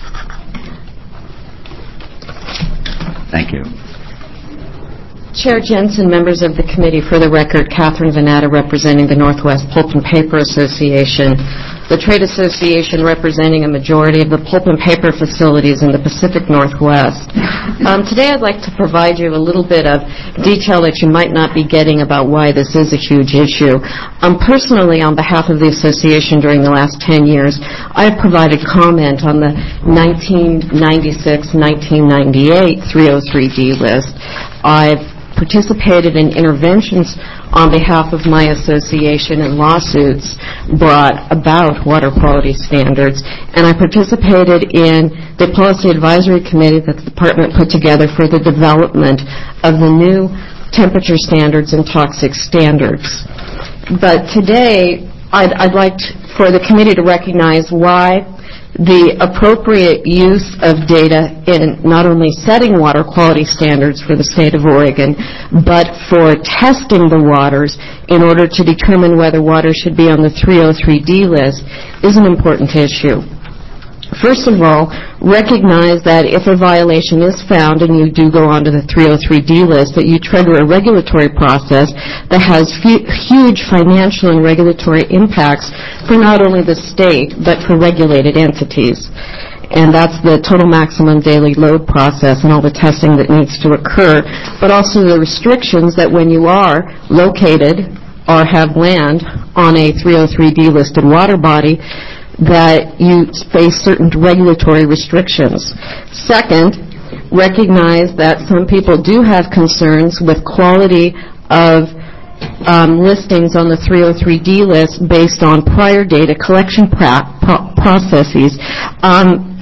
Thank you. Chair Jensen, members of the committee, for the record, Catherine Van Atta representing the Northwest Pulp and Paper Association, the trade association representing a majority of the pulp and paper facilities in the Pacific Northwest. Um, today I'd like to provide you a little bit of detail that you might not be getting about why this is a huge issue. Um, personally, on behalf of the association during the last ten years, I've provided comment on the nineteen ninety-six nineteen ninety-eight three oh three D list. I've participated in interventions on behalf of my association in lawsuits brought about water quality standards, and I participated in the policy advisory committee that the department put together for the development of the new temperature standards and toxic standards. But today, I'd, I'd like to, for the committee to recognize why the appropriate use of data in not only setting water quality standards for the state of Oregon, but for testing the waters in order to determine whether water should be on the three oh three D list is an important issue. First of all, recognize that if a violation is found and you do go onto the three oh three D list, that you trigger a regulatory process that has fu- huge financial and regulatory impacts for not only the state, but for regulated entities. and that's the total maximum daily load process and all the testing that needs to occur, but also the restrictions that when you are located or have land on a three oh three D listed water body, that you face certain regulatory restrictions. Second, recognize that some people do have concerns with quality of um, listings on the three oh three D list based on prior data collection pra- pro- processes. Um,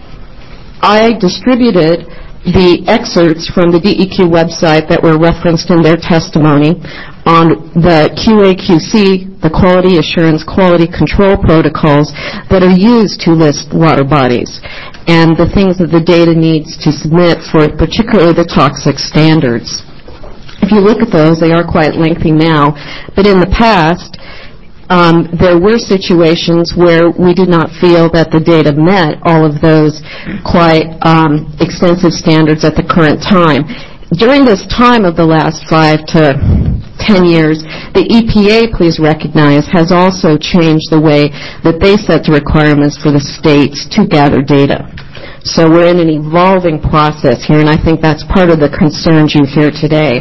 I distributed the excerpts from the D E Q website that were referenced in their testimony on the Q A Q C, the quality assurance, quality control protocols that are used to list water bodies, and the things that the data needs to submit for particularly the toxic standards. If you look at those, they are quite lengthy now, but in the past, Um, there were situations where we did not feel that the data met all of those quite um, extensive standards at the current time. During this time of the last five to ten years, the E P A, please recognize, has also changed the way that they set the requirements for the states to gather data. So we're in an evolving process here, and I think that's part of the concerns you hear today.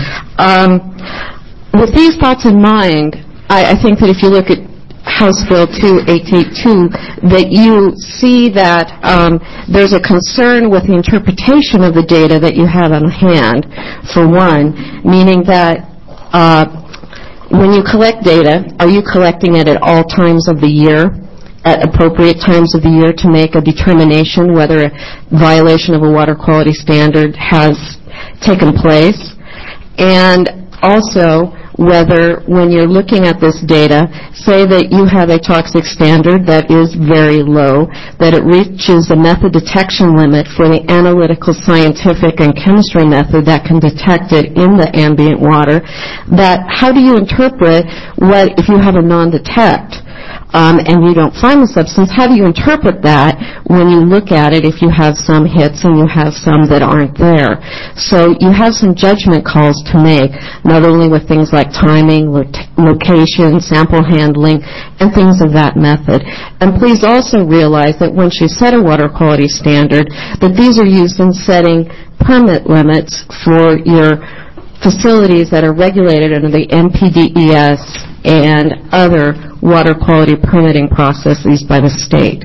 Um, with these thoughts in mind, I think that if you look at House Bill two eight eight two, that you see that um, there's a concern with the interpretation of the data that you have on hand, for one, meaning that uh, when you collect data, are you collecting it at all times of the year, at appropriate times of the year to make a determination whether a violation of a water quality standard has taken place? And also, whether when you're looking at this data, say that you have a toxic standard that is very low, that it reaches a method detection limit for the analytical, scientific, and chemistry method that can detect it in the ambient water, that how do you interpret what, if you have a non-detect, Um, and you don't find the substance, how do you interpret that when you look at it if you have some hits and you have some that aren't there? So you have some judgment calls to make, not only with things like timing, lo- location, sample handling, and things of that method. And please also realize that once you set a water quality standard, that these are used in setting permit limits for your facilities that are regulated under the N P D E S and other water quality permitting processes by the state.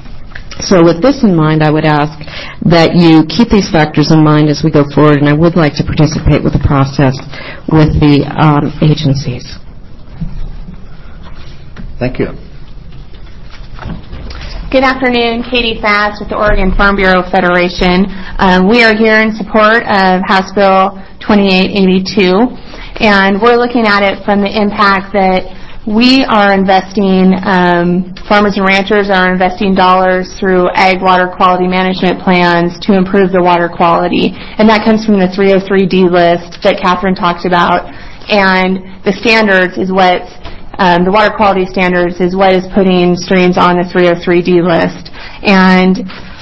So with this in mind, I would ask that you keep these factors in mind as we go forward, and I would like to participate with the process with the um, agencies. Thank you. Good afternoon, Katie Fast with the Oregon Farm Bureau Federation. Um, we are here in support of House Bill twenty-eight eighty-two, and we're looking at it from the impact that we are investing, um, farmers and ranchers are investing dollars through ag water quality management plans to improve the water quality. And that comes from the three oh three D list that Catherine talked about. And the standards is what, um, the water quality standards is what is putting streams on the three oh three D list. And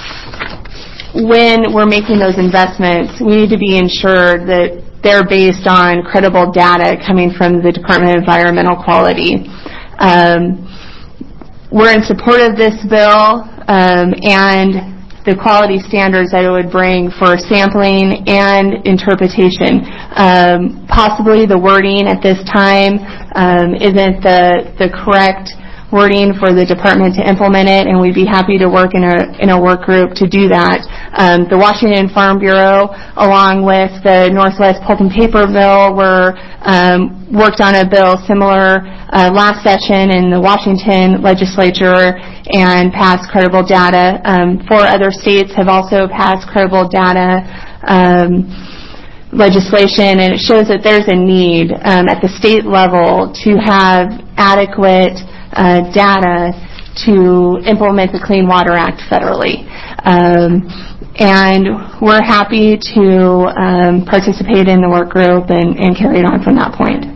when we're making those investments, we need to be ensured that they're based on credible data coming from the Department of Environmental Quality. Um, we're in support of this bill um, and the quality standards that it would bring for sampling and interpretation. Um, possibly the wording at this time um, isn't the, the correct wording for the department to implement it, and we'd be happy to work in a in a work group to do that. Um, the Washington Farm Bureau, along with the Northwest Pulp and Paper bill, were um, worked on a bill similar uh, last session in the Washington legislature and passed credible data. Um, four other states have also passed credible data um, legislation, and it shows that there's a need um, at the state level to have adequate Uh, data to implement the Clean Water Act federally. Um, and we're happy to um, participate in the work group and, and carry it on from that point.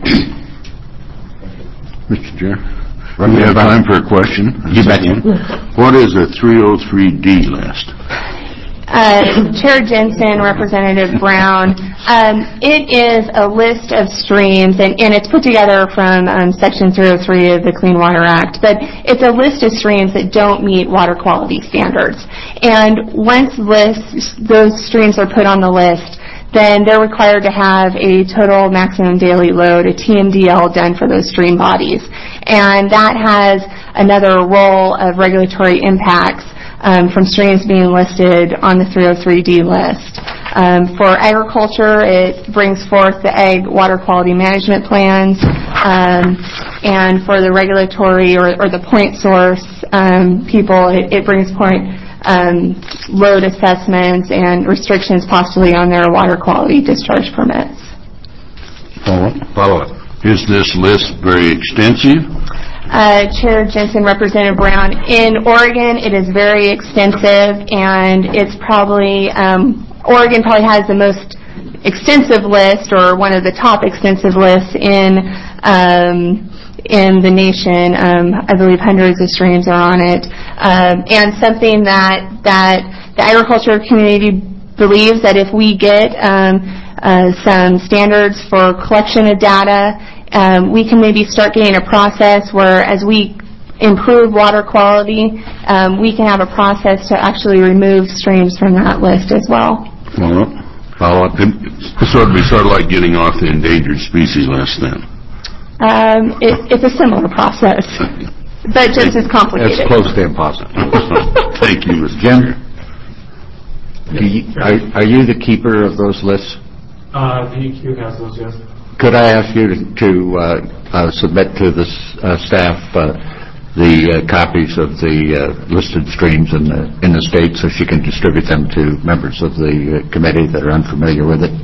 Mister Chair, we have time for a question. You bet. What is a three oh three D list? Uh, Chair Jensen, Representative Brown, um, it is a list of streams, and, and it's put together from um, Section three oh three of the Clean Water Act, but it's a list of streams that don't meet water quality standards. And once lists, those streams are put on the list, then they're required to have a total maximum daily load, a T M D L, done for those stream bodies. And that has another role of regulatory impacts Um, from streams being listed on the three oh three D list. Um, for agriculture, it brings forth the ag water quality management plans, um, and for the regulatory or, or the point source um, people, it, it brings point um, load assessments and restrictions possibly on their water quality discharge permits. Follow up. Follow up. Is this list very extensive? Uh, Chair Jensen, Representative Brown, in Oregon it is very extensive, and it's probably, um, Oregon probably has the most extensive list, or one of the top extensive lists in um, in the nation. Um, I believe hundreds of streams are on it, um, and something that that the agriculture community believes that if we get um, uh, some standards for collection of data, Um, we can maybe start getting a process where, as we improve water quality, um, we can have a process to actually remove streams from that list as well. Follow up. Follow up. This would be sort of like getting off the endangered species list then. Um, it, it's a similar process, but just as complicated. It's close to impossible. Thank you, Mister Jim, Chair. do you, are, are you the keeper of those lists? Uh, D E Q has those, yes. Could I ask you to, to uh, uh, submit to the uh, staff uh, the uh, copies of the uh, listed streams in the in the state, so she can distribute them to members of the uh, committee that are unfamiliar with it?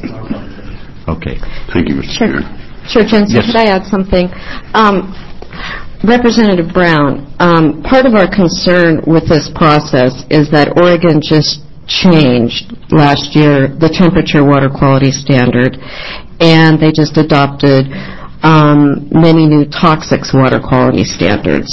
Okay. Thank you, Mister Sure. Chair. Chair Jensen, Yes. could I add something? Um, Representative Brown, um, part of our concern with this process is that Oregon just changed last year the temperature water quality standard, and they just adopted um, many new toxics water quality standards.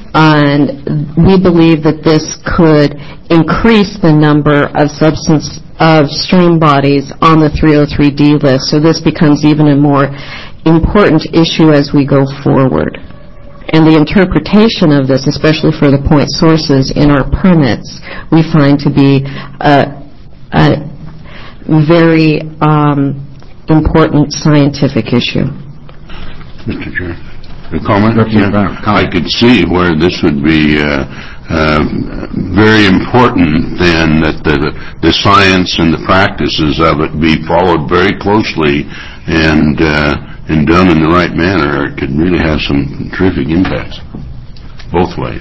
And we believe that this could increase the number of substance of stream bodies on the three oh three D list, so this becomes even a more important issue as we go forward. And the interpretation of this, especially for the point sources in our permits, we find to be a, a very um, important scientific issue. Mister Chair. A comment? Representative Brown, I could see where this would be uh, uh, very important, then, that the, the science and the practices of it be followed very closely and uh, and done in the right manner. It could really have some terrific impacts both ways.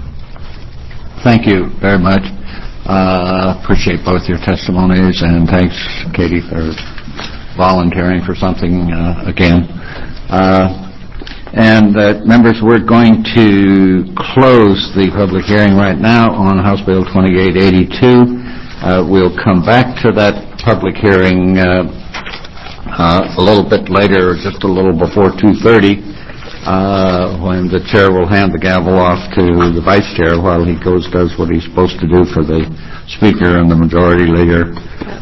Thank you very much. Uh, appreciate both your testimonies, and thanks, Katie, for volunteering for something uh, again. Uh, and uh, members, we're going to close the public hearing right now on House Bill twenty-eight eighty-two. Uh, we'll come back to that public hearing uh, uh, a little bit later, just a little before two thirty, uh, when the chair will hand the gavel off to the vice chair while he goes does what he's supposed to do for the speaker and the majority leader.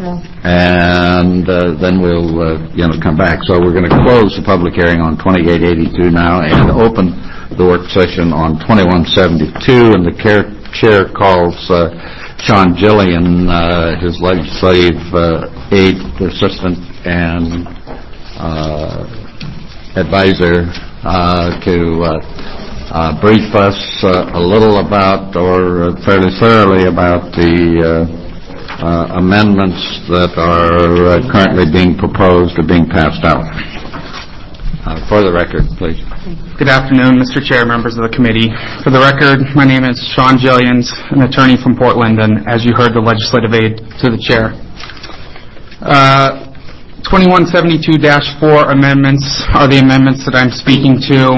And uh, then we'll, uh, you know, come back. So we're going to close the public hearing on twenty-eight eighty-two now and open the work session on twenty-one seventy-two. And the chair, chair calls uh, Sean Gillian, uh, his legislative uh, aide, assistant, and uh, advisor, uh, to uh, uh, brief us uh, a little about, or fairly thoroughly about, the uh, Uh, amendments that are uh, currently being proposed or being passed out. Uh, for the record, please. Good afternoon, Mister Chair, members of the committee. For the record, my name is Sean Gillians, an attorney from Portland, and as you heard, the legislative aide to the chair. Uh, twenty-one seventy-two dash four amendments are the amendments that I'm speaking to.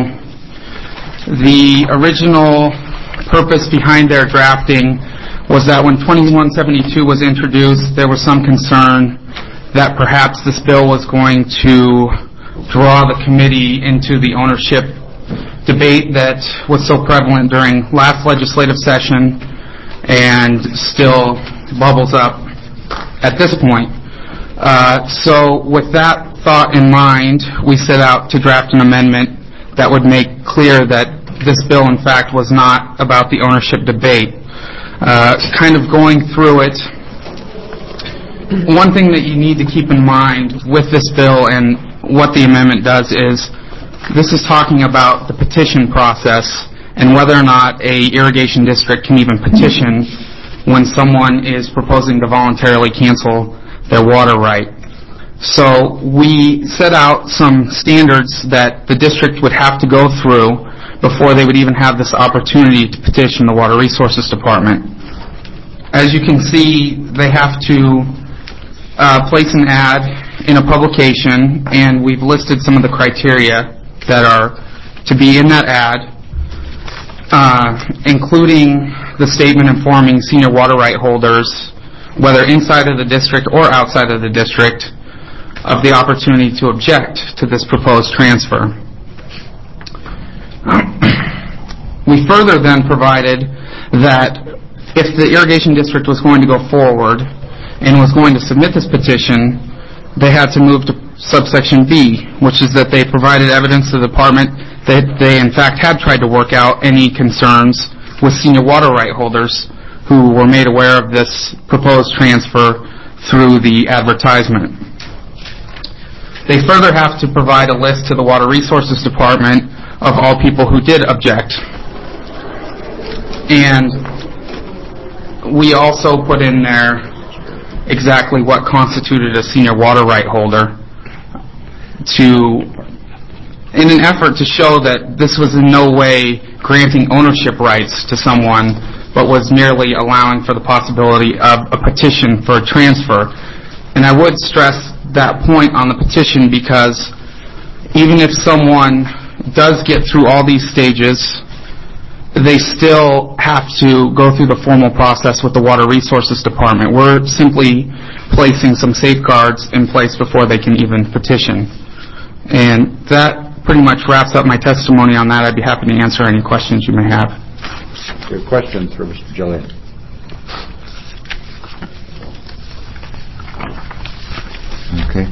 The original purpose behind their drafting was that when twenty-one seventy-two was introduced, there was some concern that perhaps this bill was going to draw the committee into the ownership debate that was so prevalent during last legislative session and still bubbles up at this point. Uh, so with that thought in mind, we set out to draft an amendment that would make clear that this bill, in fact, was not about the ownership debate. Uh, kind of going through it, one thing that you need to keep in mind with this bill and what the amendment does is this is talking about the petition process and whether or not a irrigation district can even petition when someone is proposing to voluntarily cancel their water right. So we set out some standards that the district would have to go through before they would even have this opportunity to petition the Water Resources Department. As you can see, they have to uh, place an ad in a publication, and we've listed some of the criteria that are to be in that ad, uh, including the statement informing senior water right holders, whether inside of the district or outside of the district, of the opportunity to object to this proposed transfer. We further then provided that if the irrigation district was going to go forward and was going to submit this petition, they had to move to subsection B, which is that they provided evidence to the department that they in fact had tried to work out any concerns with senior water right holders who were made aware of this proposed transfer through the advertisement. They further have to provide a list to the Water Resources Department of all people who did object. And we also put in there exactly what constituted a senior water right holder to, in an effort to show that this was in no way granting ownership rights to someone, but was merely allowing for the possibility of a petition for a transfer. And I would stress that point on the petition because even if someone does get through all these stages, they still have to go through the formal process with the Water Resources Department. We're simply placing some safeguards in place before they can even petition. And that pretty much wraps up my testimony on that. I'd be happy to answer any questions you may have. Your questions for Mister Gillian. Okay.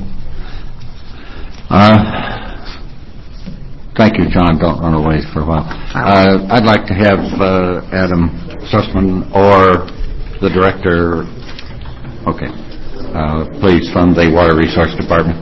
Uh, thank you, John. Don't run away for a while. Uh, I'd like to have uh, Adam Sussman or the director, okay, uh, please, from the Water Resource Department.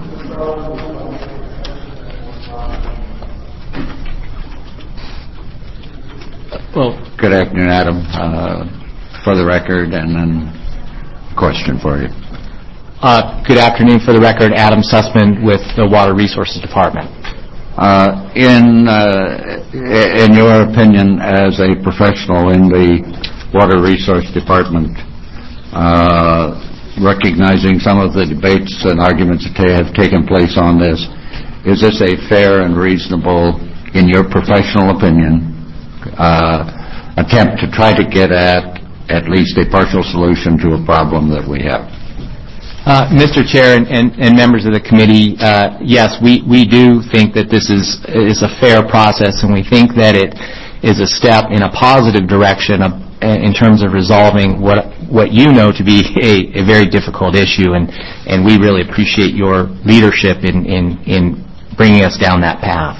Well, good afternoon, Adam. Uh, for the record, and then a question for you. Uh, good afternoon. For the record, Adam Sussman with the Water Resources Department. Uh, in uh, in your opinion, as a professional in the Water Resource Department, uh, recognizing some of the debates and arguments that have taken place on this, is this a fair and reasonable, in your professional opinion, uh, attempt to try to get at at least a partial solution to a problem that we have? Uh, Mister Chair and, and, and members of the committee, uh, yes, we, we do think that this is is a fair process, and we think that it is a step in a positive direction of, in terms of resolving what what you know to be a, a very difficult issue, and, and we really appreciate your leadership in, in, in bringing us down that path.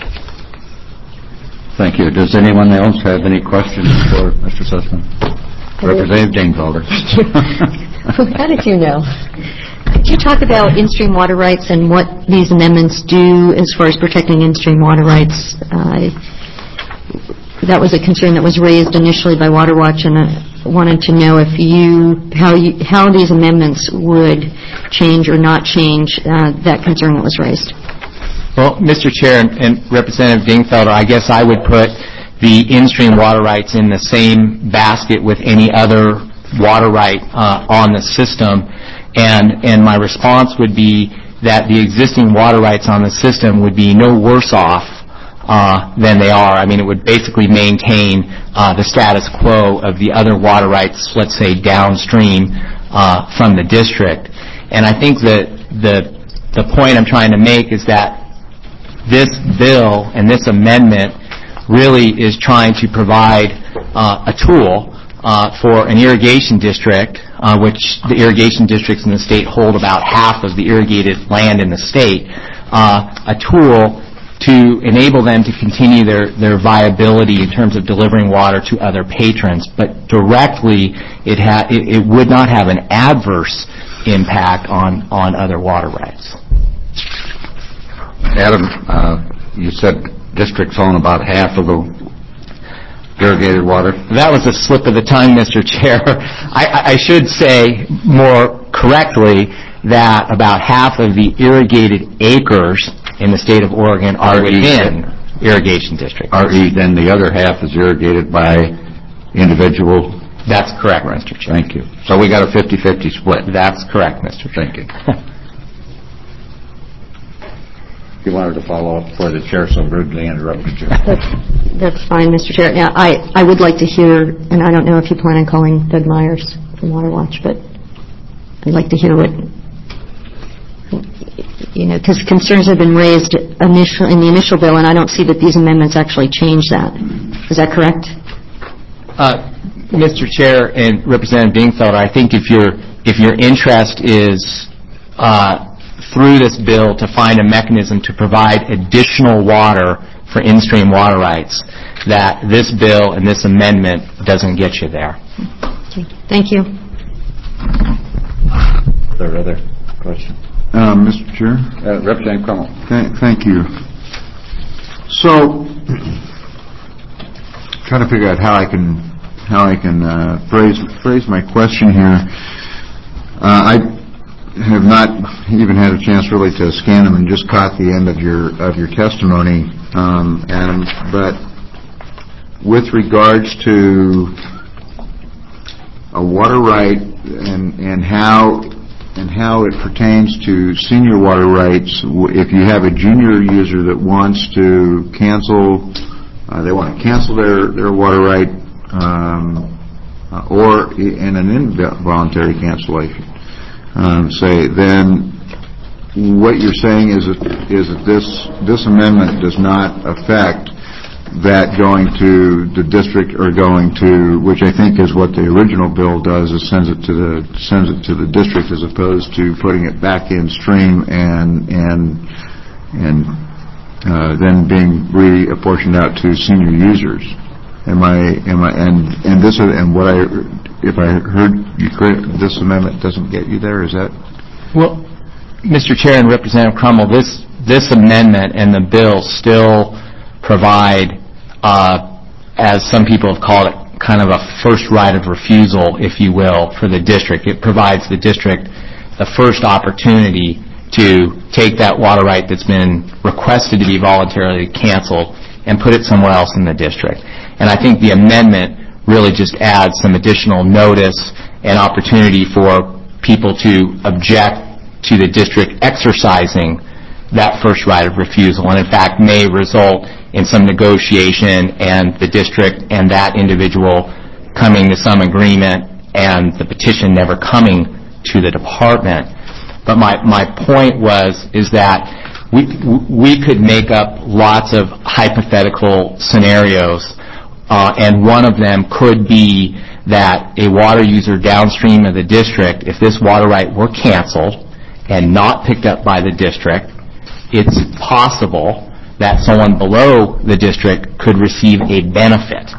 Thank you. Does anyone else have any questions for Mister Sussman? Representative Dingfelder. How did you know? Could you talk about in-stream water rights and what these amendments do as far as protecting in-stream water rights? Uh, that was a concern that was raised initially by Water Watch, and I wanted to know if you how you, how these amendments would change or not change uh, that concern that was raised. Well, Mister Chair and, and Representative Dingfelder, I guess I would put the in-stream water rights in the same basket with any other water right uh, on the system, and and my response would be that the existing water rights on the system would be no worse off uh, than they are. I mean, it would basically maintain uh, the status quo of the other water rights, let's say downstream uh, from the district. And I think that the the point I'm trying to make is that this bill and this amendment really is trying to provide uh, a tool uh, for an irrigation district uh, which the irrigation districts in the state hold about half of the irrigated land in the state, uh, a tool to enable them to continue their, their viability in terms of delivering water to other patrons. But directly, it, ha- it, it would not have an adverse impact on, on other water rights. Adam, uh, you said districts own about half of the irrigated water? That was a slip of the tongue, Mister Chair. I, I should say more correctly that about half of the irrigated acres in the state of Oregon are within irrigation districts. R E, then the other half is irrigated by individual? That's correct, Mister Chair. Thank you. So we got a fifty-fifty split? That's correct, Mister Chair. Thank you. You wanted to follow up before the chair so rudely interrupted you. That's, that's fine, Mister Chair. Now, I, I would like to hear, and I don't know if you plan on calling Doug Myers from Water Watch, but I'd like to hear what, you know, because concerns have been raised initial, in the initial bill, and I don't see that these amendments actually change that. Is that correct? Uh, Mister Chair and Representative Dingfelder, I think if your if your interest is uh, through this bill to find a mechanism to provide additional water for in-stream water rights, that this bill and this amendment doesn't get you there. Thank you. Are there other questions? Uh, Mister Chair? Uh, Representative Crummell. Th- thank you. So, trying to figure out how I can how I can uh, phrase phrase my question here. Uh, I have not even had a chance really to scan them and just caught the end of your of your testimony, um, Adam. But with regards to a water right and and how and how it pertains to senior water rights, if you have a junior user that wants to cancel, uh, they want to cancel their their water right, um, uh, or in an involuntary cancellation. Um, say, then what you're saying is that, is that this this amendment does not affect that going to the district or going to, which I think is what the original bill does, is sends it to the sends it to the district as opposed to putting it back in stream and and and uh, then being reapportioned out to senior users. Am I am I and and this and what I if I heard you correct, this amendment doesn't get you there? Is that? Well, Mister Chair and Representative Crummell, this this amendment and the bill still provide, uh, as some people have called it, kind of a first right of refusal, if you will, for the district. It provides the district the first opportunity to take that water right that's been requested to be voluntarily canceled and put it somewhere else in the district. And I think the amendment really just adds some additional notice and opportunity for people to object to the district exercising that first right of refusal, and in fact may result in some negotiation and the district and that individual coming to some agreement and the petition never coming to the department. But my, my point was is that we, we could make up lots of hypothetical scenarios, uh, and one of them could be that a water user downstream of the district, if this water right were canceled and not picked up by the district, it's possible that someone below the district could receive a benefit.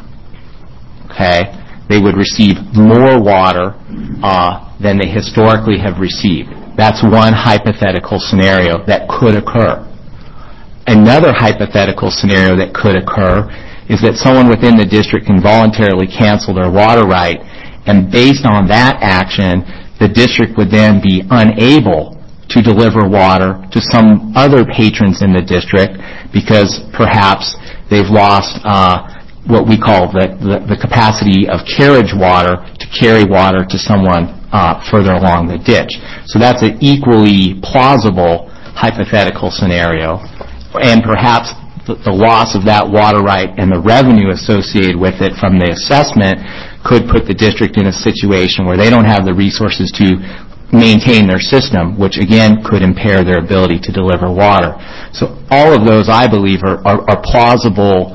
Okay? They would receive more water uh, than they historically have received. That's one hypothetical scenario that could occur. Another hypothetical scenario that could occur is that someone within the district can voluntarily cancel their water right, and based on that action, the district would then be unable to deliver water to some other patrons in the district because perhaps they've lost uh, what we call the, the, the capacity of carriage water to carry water to someone uh, further along the ditch. So that's an equally plausible hypothetical scenario, and perhaps the, the loss of that water right and the revenue associated with it from the assessment could put the district in a situation where they don't have the resources to maintain their system, which again could impair their ability to deliver water. So all of those, I believe, are, are, are plausible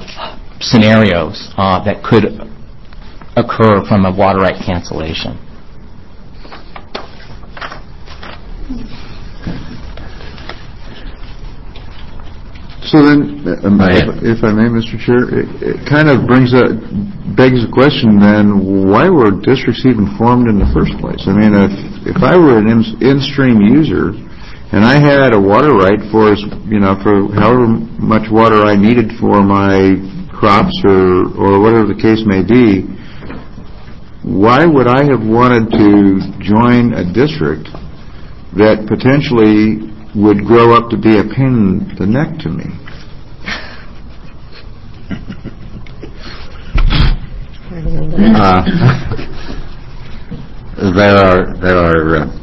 scenarios uh, that could occur from a water right cancellation. So then, uh, um, if, if I may, Mister Chair, it, it kind of brings a, begs the question then, why were districts even formed in the first place? I mean, if, if I were an in, in-stream user and I had a water right for, you know, for however much water I needed for my crops or, or whatever the case may be, why would I have wanted to join a district that potentially would grow up to be a pain in the neck to me? Uh, there are, there are, uh,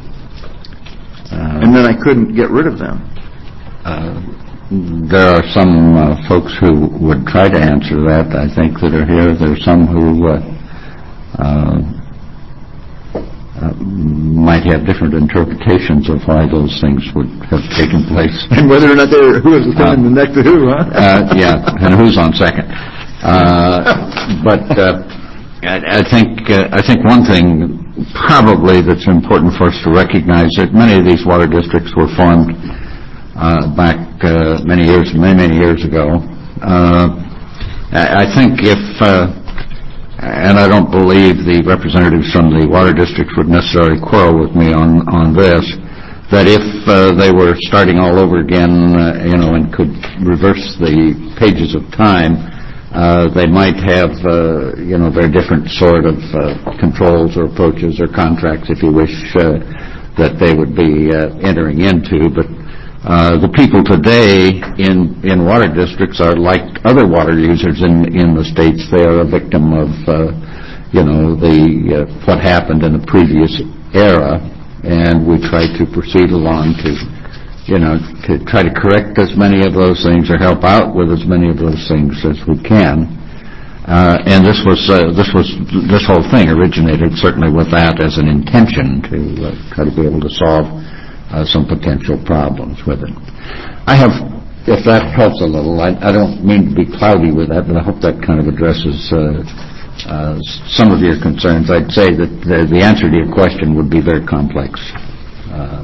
uh, and then I couldn't get rid of them. Uh, there are some uh, folks who would try to answer that, I think, that are here. There are some who uh, uh, Uh, might have different interpretations of why those things would have taken place. And whether or not they were, who was the thing in the neck to who, huh? uh, yeah, and who's on second. Uh, but uh, I, I think uh, I think one thing probably that's important for us to recognize that many of these water districts were formed uh, back uh, many years, many many years ago. Uh, I, I think if uh, and I don't believe the representatives from the water districts would necessarily quarrel with me on, on this, that if uh, they were starting all over again, uh, you know, and could reverse the pages of time, uh, they might have, uh, you know, very different sort of uh, controls or approaches or contracts, if you wish, uh, that they would be uh, entering into. But Uh, the people today in, in water districts are like other water users in, in the states. They are a victim of, uh, you know, the uh, what happened in the previous era, and we try to proceed along to, you know, to try to correct as many of those things or help out with as many of those things as we can. Uh, and this was uh, this was this whole thing originated certainly with that as an intention to uh, try to be able to solve Uh, some potential problems with it. I have, if that helps a little, I, I don't mean to be cloudy with that, but I hope that kind of addresses uh, uh, some of your concerns. I'd say that the, the answer to your question would be very complex. Uh,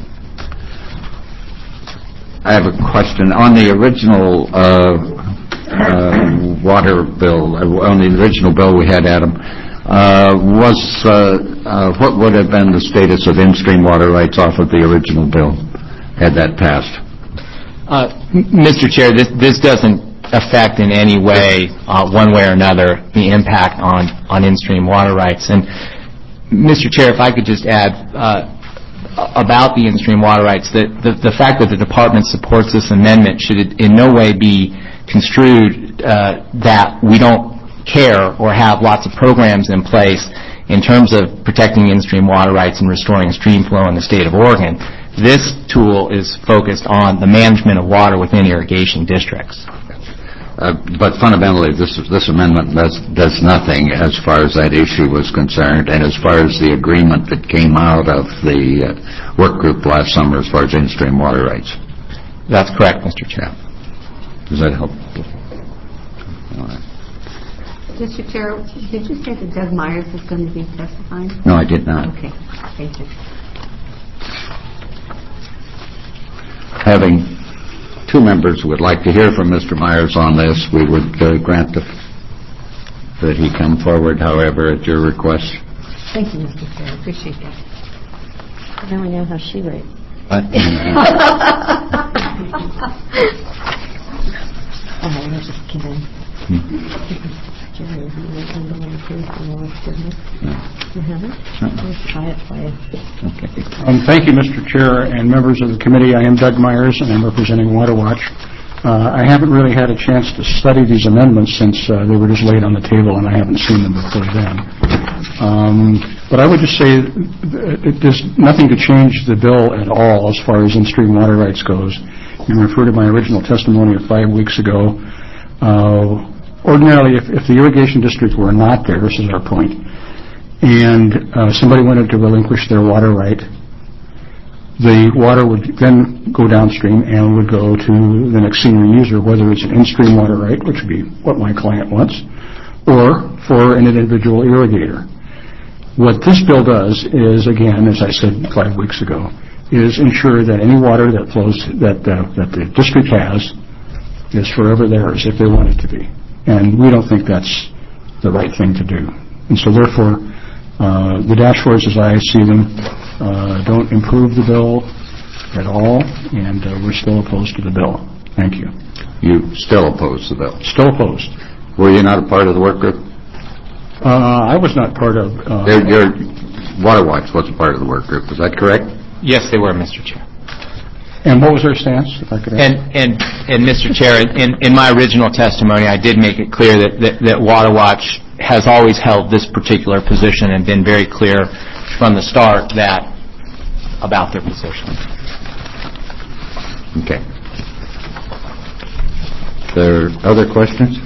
I have a question. On the original uh, uh, water bill, on the original bill we had, Adam, Uh, was uh, uh, what would have been the status of in-stream water rights off of the original bill had that passed? Uh, Mister Chair, this, this doesn't affect in any way, uh, one way or another, the impact on, on in-stream water rights. And Mister Chair, if I could just add uh, about the in-stream water rights, that the, the fact that the Department supports this amendment should in no way be construed uh, that we don't care or have lots of programs in place in terms of protecting in-stream water rights and restoring stream flow in the state of Oregon. This tool is focused on the management of water within irrigation districts. Uh, but fundamentally, this this amendment does, does nothing as far as that issue was concerned, and as far as the agreement that came out of the uh, work group last summer as far as in-stream water rights. That's correct, Mister Chair. Does that help? All right. Mister Chair, did you say that Doug Myers is going to be testifying? No, I did not. Okay, thank you. Having two members who would like to hear from Mister Myers on this, we would uh, grant the, that he come forward, however, at your request. Thank you, Mister Chair. I appreciate that. Now we know how she writes. Uh, oh, I'm just kidding. Hmm. Jerry, you might want to want to prove the lowest goodness. You have it? Let's try it for you. Okay. Um, thank you, Mister Chair and members of the committee. I am Doug Myers, and I'm representing Water Watch. Uh, I haven't really had a chance to study these amendments since uh, they were just laid on the table, and I haven't seen them before then. Um, but I would just say it, there's nothing to change the bill at all as far as in-stream water rights goes. You refer to my original testimony of five weeks ago. Uh, Ordinarily, if, if the irrigation district were not there, this is our point, and uh, somebody wanted to relinquish their water right, the water would then go downstream and would go to the next senior user, whether it's an in-stream water right, which would be what my client wants, or for an individual irrigator. What this bill does is, again, as I said five weeks ago, is ensure that any water that flows, that, uh, that the district has is forever theirs if they want it to be. And we don't think that's the right thing to do. And so therefore, uh, the dashboards as I see them uh, don't improve the bill at all, and uh, we're still opposed to the bill. Thank you. You still oppose the bill? Still opposed. Were you not a part of the work group? Uh, I was not part of... Uh, your, your Water Watch was a part of the work group. Is that correct? Yes, they were, Mister Chair. And what was their stance, if I could ask? And, and, and Mister Chair, in, in my original testimony, I did make it clear that, that, that Water Watch has always held this particular position and been very clear from the start that about their position. Okay. There other questions?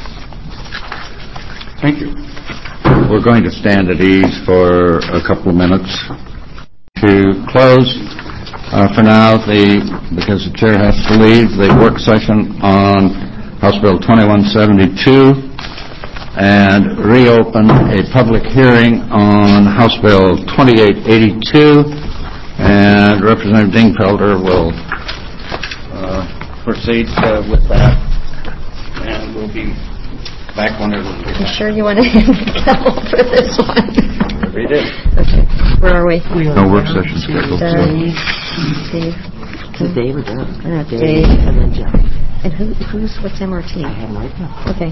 Thank you. We're going to stand at ease for a couple of minutes. To close, uh, for now, the because the chair has to leave, the work session on House Bill twenty-one seventy-two and reopen a public hearing on House Bill twenty-eight eighty-two, and Representative Dingfelder will uh, proceed uh, with that, and we'll be back whenever we You sure you want to go for this one? We did. Okay. Where are we? No work session scheduled. so- Dave. Dave. Dave or Jeff? Uh, Dave Dave. and then Jeff. And who, who's, what's M R T? I have no idea. Okay.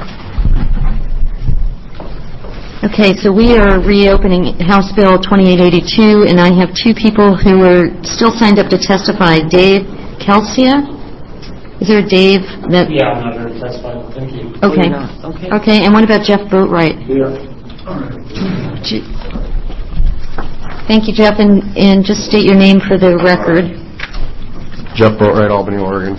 Okay, so we are reopening House Bill twenty-eight eighty-two, and I have two people who are still signed up to testify. Dave Kelsia? Is there a Dave that... Yeah, I'm not going to testify. Thank you. Okay. Okay. Okay, and what about Jeff Boatwright? Yeah. Je- Thank you, Jeff, and, and just state your name for the record. Jeff Boatwright, Albany, Oregon.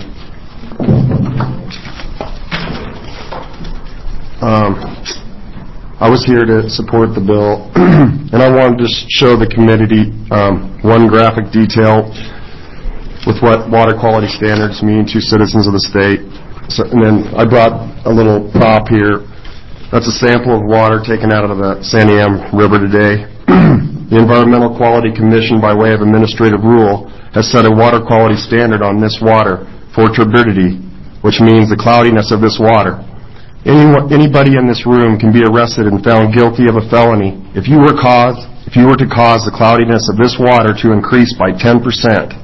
Um, I was here to support the bill, and I wanted to show the committee um, one graphic detail with what water quality standards mean to citizens of the state. So, and then I brought a little prop here. That's a sample of water taken out of the Santiam River today. The Environmental Quality Commission, by way of administrative rule, has set a water quality standard on this water for turbidity, which means the cloudiness of this water. Anyone, anybody in this room can be arrested and found guilty of a felony if you were cause, if you were to cause the cloudiness of this water to increase by ten percent.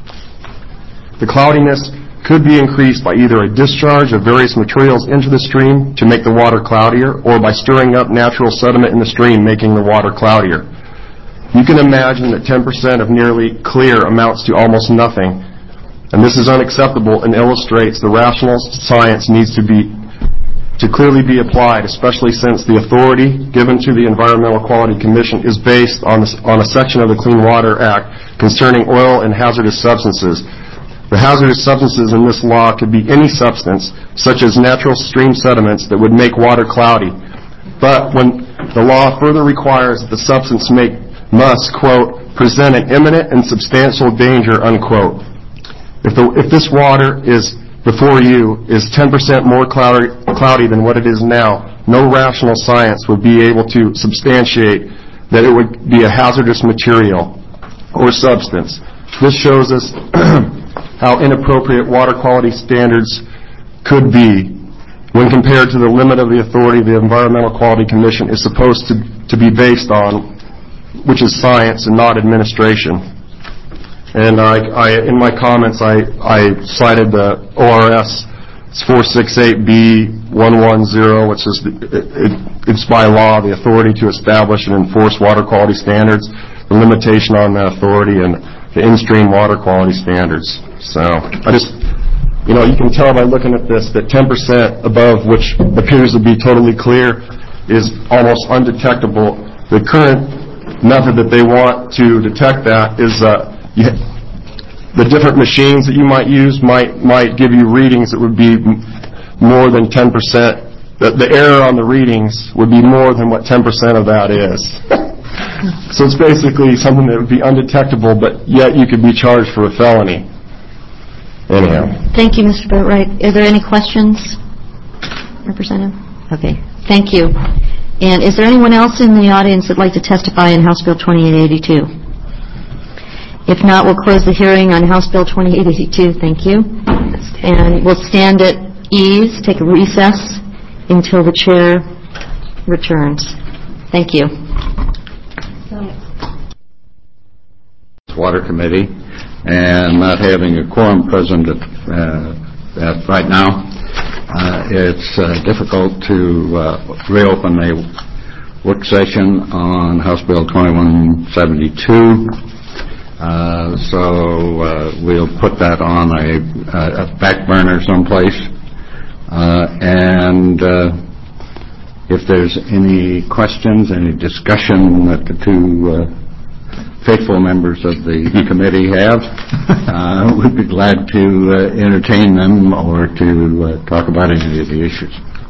The cloudiness could be increased by either a discharge of various materials into the stream to make the water cloudier, or by stirring up natural sediment in the stream, making the water cloudier. You can imagine that ten percent of nearly clear amounts to almost nothing, and this is unacceptable and illustrates the rational science needs to be to clearly be applied, especially since the authority given to the Environmental Quality Commission is based on, this, on a section of the Clean Water Act concerning oil and hazardous substances. The hazardous substances in this law could be any substance, such as natural stream sediments that would make water cloudy. But when the law further requires that the substance make, must, quote, present an imminent and substantial danger, unquote. If, the, if this water is before you is ten percent more cloudy, cloudy than what it is now, no rational science would be able to substantiate that it would be a hazardous material or substance. This shows us how inappropriate water quality standards could be when compared to the limit of the authority the Environmental Quality Commission is supposed to, to be based on, which is science and not administration. And I, I, in my comments, I, I cited the O R S four sixty-eight B one ten, which is, the, it, it's by law the authority to establish and enforce water quality standards, the limitation on that authority, and the in-stream water quality standards. So I just, you know, you can tell by looking at this that ten percent above, which appears to be totally clear, is almost undetectable. The current method that they want to detect that is uh, you, the different machines that you might use might might give you readings that would be m- more than ten percent. The, the error on the readings would be more than what ten percent of that is. So it's basically something that would be undetectable, but yet you could be charged for a felony. Anyhow. Thank you, Mister Boatwright. Are there any questions, Representative? Okay, thank you. And is there anyone else in the audience that'd like to testify in House Bill twenty-eight eighty-two? If not, we'll close the hearing on House Bill twenty-eight eighty-two. Thank you. And we'll stand at ease, take a recess until the chair returns. Thank you. Water Committee, and not having a quorum present at, uh, at right now, uh, it's uh, difficult to uh, reopen a work session on House Bill twenty-one seventy-two. Uh, so uh, we'll put that on a, a back burner someplace. Uh, and uh, if there's any questions, any discussion that the two uh, faithful members of the committee have, uh, we'd be glad to uh, entertain them or to uh, talk about any of the issues.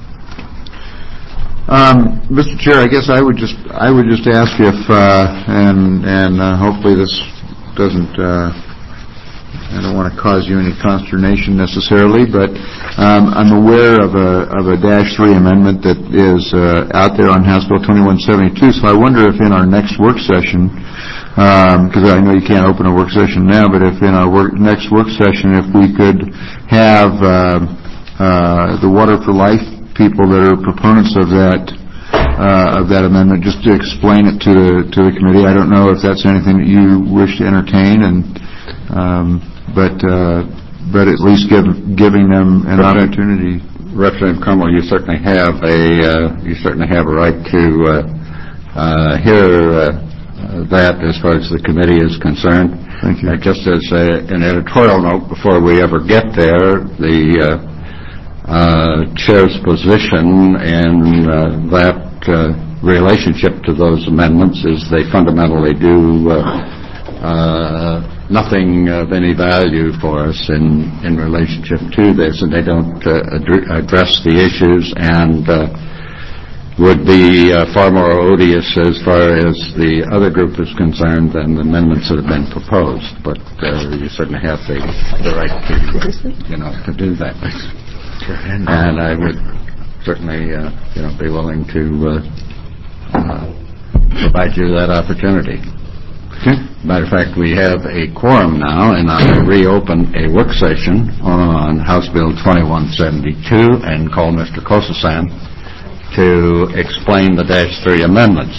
Um, Mister Chair, I guess I would just I would just ask if uh, and and uh, hopefully this doesn't uh, I don't want to cause you any consternation necessarily, but um, I'm aware of a of a dash three amendment that is uh, out there on House Bill twenty-one seventy-two. So I wonder if in our next work session, because um, I know you can't open a work session now, but if in our work, next work session, if we could have uh, uh, the Water for Life people that are proponents of that uh, of that amendment, just to explain it to the to the committee. I don't know if that's anything that you wish to entertain, and um, but uh, but at least give, giving them an opportunity. Representative Crummell, you certainly have a uh, you certainly have a right to uh, uh, hear uh, that as far as the committee is concerned. Thank you. Uh, just as a, an editorial note, before we ever get there, the uh, uh, chair's position in uh, that uh, relationship to those amendments is they fundamentally do uh, uh, nothing of any value for us in, in relationship to this, and they don't uh, ad- address the issues, and uh, would be uh, far more odious as far as the other group is concerned than the amendments that have been proposed. But uh, you certainly have the, the right to, uh, you know, to do that. And I would certainly, uh, you know, be willing to uh, uh, provide you that opportunity. Okay. Matter of fact, we have a quorum now, and I reopen a work session on House Bill twenty-one seventy-two and call Mister Kosasan to explain the dash three amendments.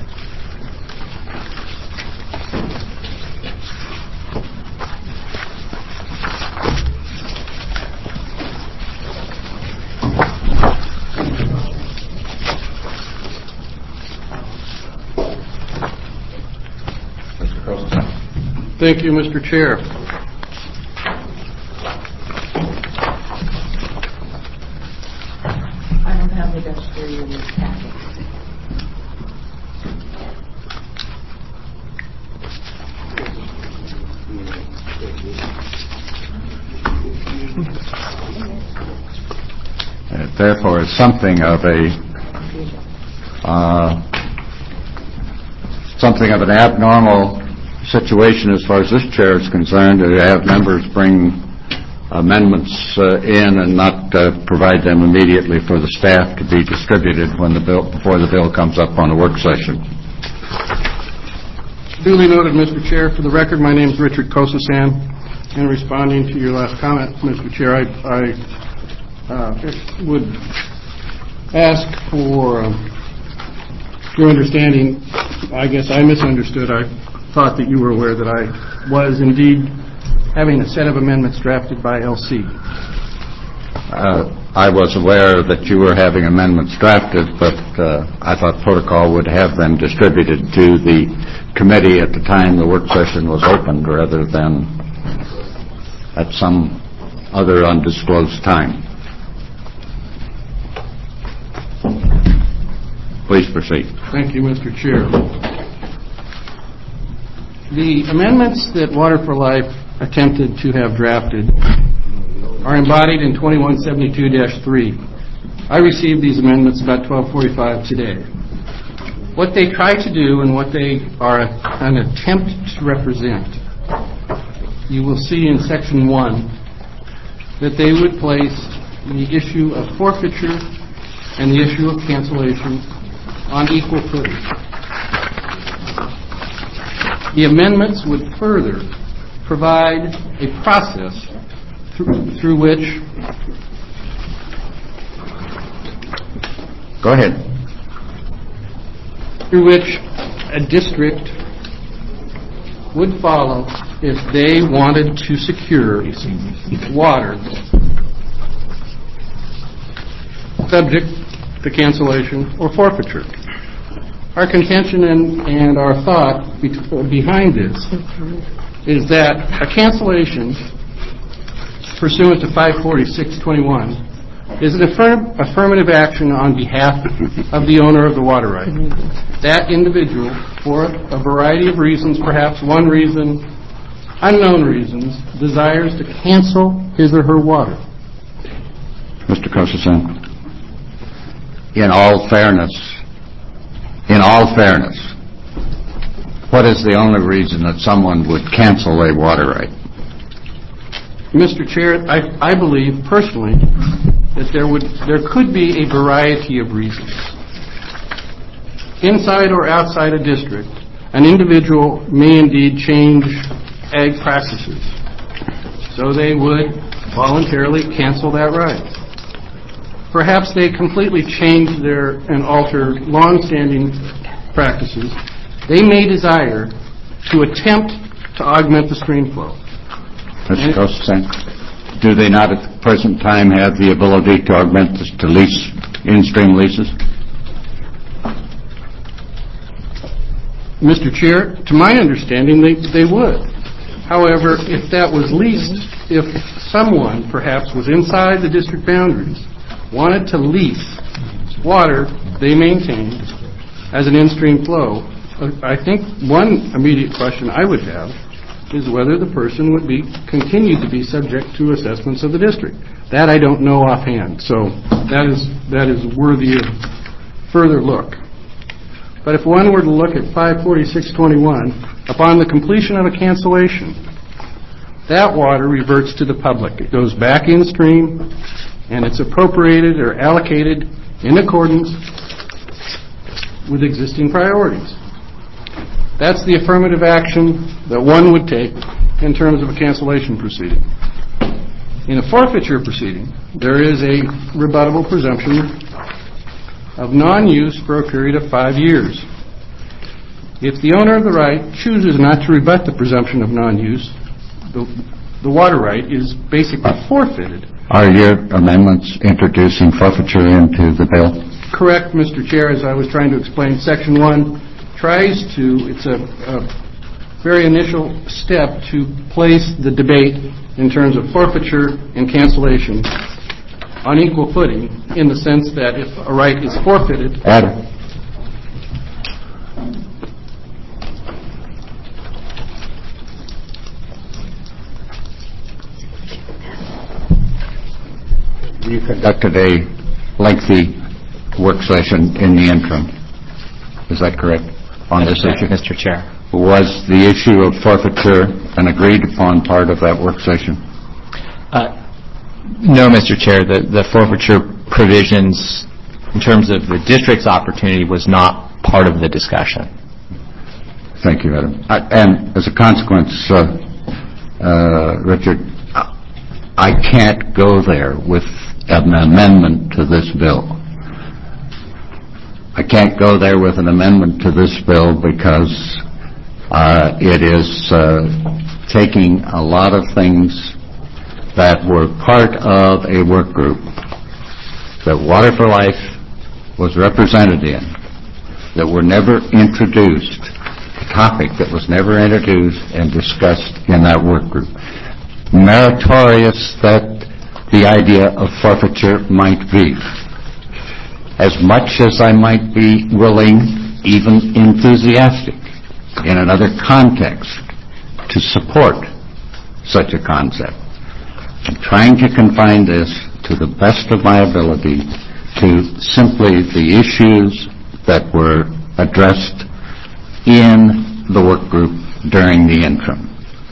Thank you, Mister Chair. I don't have the dash three in this packet. It therefore is something of a uh, something of an abnormal situation as far as this chair is concerned, to have members bring amendments uh, in and not uh, provide them immediately for the staff to be distributed when the bill before the bill comes up on a work session. Duly noted, Mister Chair. For the record, my name is Richard Kosasan. In responding to your last comment, Mister Chair, I, I uh, would ask for um, your understanding. I guess I misunderstood. I thought that you were aware that I was indeed having a set of amendments drafted by L C. Uh, I was aware that you were having amendments drafted, but uh, I thought protocol would have them distributed to the committee at the time the work session was opened rather than at some other undisclosed time. Please proceed. Thank you, Mister Chair. The amendments that Water for Life attempted to have drafted are embodied in twenty-one seventy-two dash three. I received these amendments about twelve forty-five today. What they try to do and what they are an attempt to represent, you will see in section one that they would place the issue of forfeiture and the issue of cancellation on equal footing. The amendments would further provide a process through, through which... Go ahead. Through which a district would follow if they wanted to secure water subject to cancellation or forfeiture. Our contention and, and our thought be- behind this is that a cancellation pursuant to five forty-six twenty-one is an affirm- affirmative action on behalf of the owner of the water right. That individual, for a variety of reasons, perhaps one reason, unknown reasons, desires to cancel his or her water. Mister Kosicin, in all fairness, in all fairness, what is the only reason that someone would cancel a water right? Mister Chair, I, I believe personally that there would there could be a variety of reasons. Inside or outside a district, an individual may indeed change ag practices. So they would voluntarily cancel that right. Perhaps they completely change their and alter long-standing practices. They may desire to attempt to augment the stream flow. Mister Kosicin, do they not at the present time have the ability to augment this, to lease in-stream leases? Mister Chair, to my understanding, they, they would. However, if that was leased, if someone perhaps was inside the district boundaries, wanted to lease water they maintained as an in-stream flow, I think one immediate question I would have is whether the person would be continue to be subject to assessments of the district. That I don't know offhand, so that is that is worthy of further look. But if one were to look at five forty-six twenty-one, upon the completion of a cancellation, that water reverts to the public. It goes back in stream, and it's appropriated or allocated in accordance with existing priorities. That's the affirmative action that one would take in terms of a cancellation proceeding. In a forfeiture proceeding, there is a rebuttable presumption of non-use for a period of five years. If the owner of the right chooses not to rebut the presumption of non-use, the, the water right is basically forfeited. Are your amendments introducing forfeiture into the bill? Correct, Mister Chair. As I was trying to explain, Section one tries to, it's a, a very initial step to place the debate in terms of forfeiture and cancellation on equal footing, in the sense that if a right is forfeited... Adam. You conducted a lengthy work session in the interim. Is that correct? On this issue? Mister Chair. Was the issue of forfeiture an agreed upon part of that work session? Uh, no, Mister Chair. The, the forfeiture provisions in terms of the district's opportunity was not part of the discussion. Thank you, Adam. I, and as a consequence, uh, uh, Richard, I can't go there with an amendment to this bill. I can't go there with an amendment to this bill because uh, it is uh, taking a lot of things that were part of a work group that Water for Life was represented in, that were never introduced, a topic that was never introduced and discussed in that work group. Meritorious that the idea of forfeiture might be. As much as I might be willing, even enthusiastic, in another context, to support such a concept, I'm trying to confine this to the best of my ability to simply the issues that were addressed in the work group during the interim.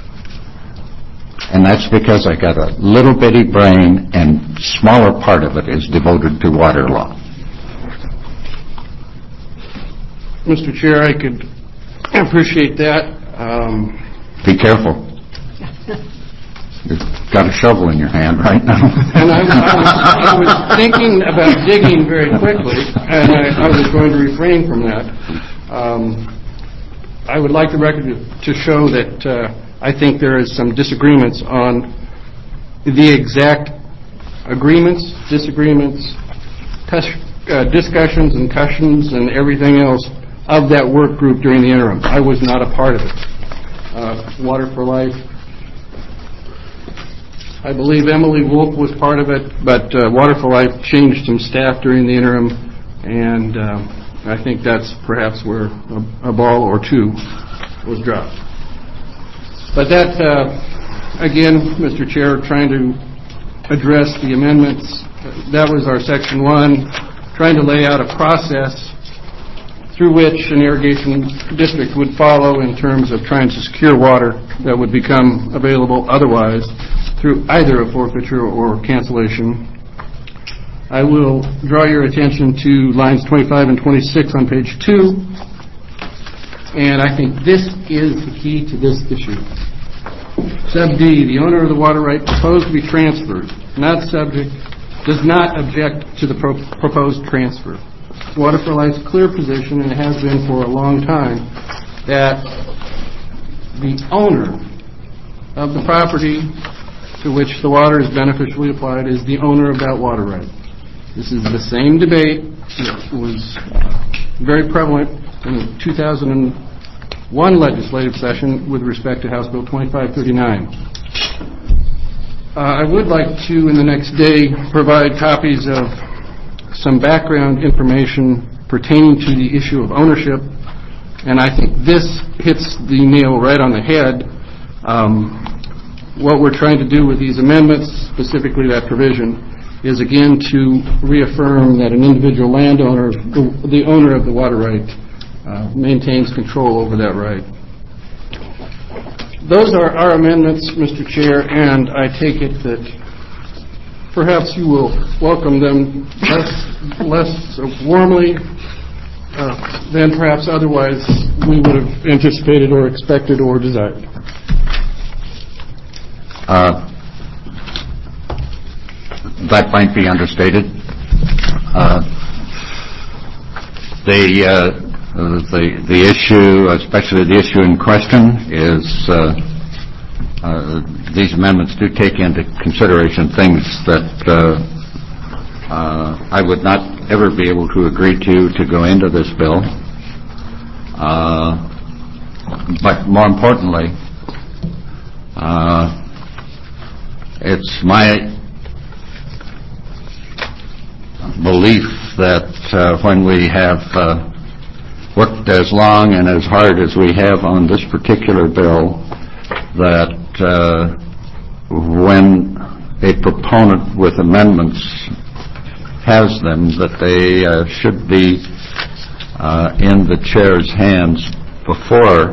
And that's because I got a little bitty brain, and smaller part of it is devoted to water law. Mister Chair, I could appreciate that. Um, Be careful. You've got a shovel in your hand right now. And I, I, was, I was thinking about digging very quickly, and I, I was going to refrain from that. Um, I would like the record to, to show that uh, I think there is some disagreements on the exact agreements, disagreements, tus- uh, discussions and cushions and everything else of that work group during the interim. I was not a part of it. Uh, Water for Life, I believe Emily Wolf was part of it, but uh, Water for Life changed some staff during the interim, and um, I think that's perhaps where a, a ball or two was dropped. But that, uh, again, Mister Chair, trying to address the amendments, that was our section one, trying to lay out a process through which an irrigation district would follow in terms of trying to secure water that would become available otherwise through either a forfeiture or cancellation. I will draw your attention to lines twenty-five and twenty-six on page two, and I think this is the key to this issue. Sub D, the owner of the water right proposed to be transferred, not subject, does not object to the pro- proposed transfer. Water for Life's clear position, and it has been for a long time, that the owner of the property to which the water is beneficially applied is the owner of that water right. This is the same debate that was very prevalent in the two thousand one legislative session with respect to House Bill twenty-five thirty-nine. Uh, I would like to, in the next day, provide copies of some background information pertaining to the issue of ownership, and I think this hits the nail right on the head. Um, what we're trying to do with these amendments, specifically that provision, is again to reaffirm that an individual landowner, the, the owner of the water right, uh, maintains control over that right. Those are our amendments, Mister Chair, and I take it that perhaps you will welcome them less, less warmly uh, than perhaps otherwise we would have anticipated or expected or desired. Uh, that might be understated. Uh, the, uh, the the issue, especially the issue in question, is uh, uh, these amendments do take into consideration things that uh, uh, I would not ever be able to agree to to go into this bill. Uh, but more importantly, uh, it's my belief that uh, when we have uh, worked as long and as hard as we have on this particular bill, that uh, when a proponent with amendments has them, that they uh, should be uh, in the chair's hands before,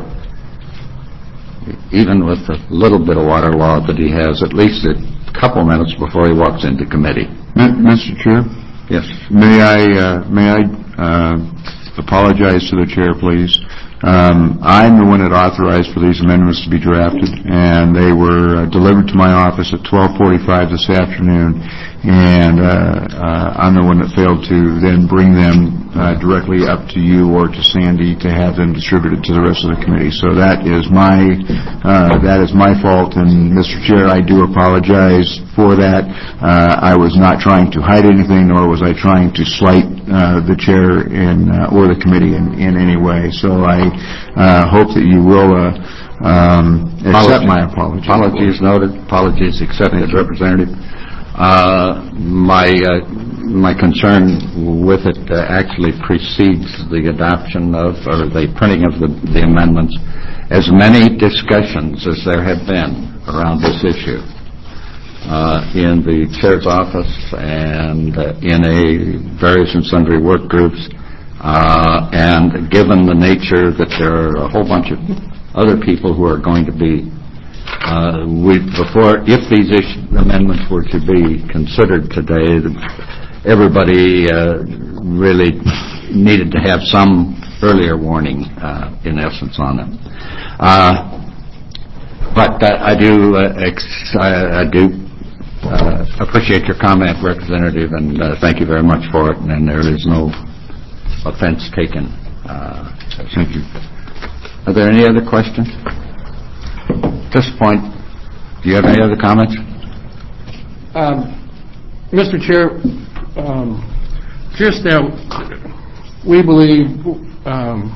even with the little bit of water law that he has, at least a couple minutes before he walks into committee. Mister Chair? Yes. May I, uh, may I uh, apologize to the chair, please? Um, I'm the one that authorized for these amendments to be drafted, and they were uh, delivered to my office at twelve forty-five this afternoon, and uh, uh, I'm the one that failed to then bring them uh, directly up to you or to Sandy to have them distributed to the rest of the committee. So that is my uh, that is my fault, and Mister Chair, I do apologize for that. Uh, I was not trying to hide anything, nor was I trying to slight uh, the chair in uh, or the committee in, in any way. So I uh, hope that you will uh, um, accept my apology. Apologies noted. Apologies accepted, Representative. Uh, my uh, my concern with it uh, actually precedes the adoption of or the printing of the, the amendments. As many discussions as there have been around this issue uh, in the chair's office and uh, in a various and sundry work groups, uh, and given the nature that there are a whole bunch of other people who are going to be Uh, we, before, if these issue, amendments were to be considered today, everybody uh, really needed to have some earlier warning, uh, in essence, on them. Uh, But uh, I do, uh, ex- I I do uh, appreciate your comment, Representative, and uh, thank you very much for it, and there is no offense taken. Uh, Thank you. Are there any other questions? At this point, do you have any other comments? Um, Mister Chair, um, just that we believe um,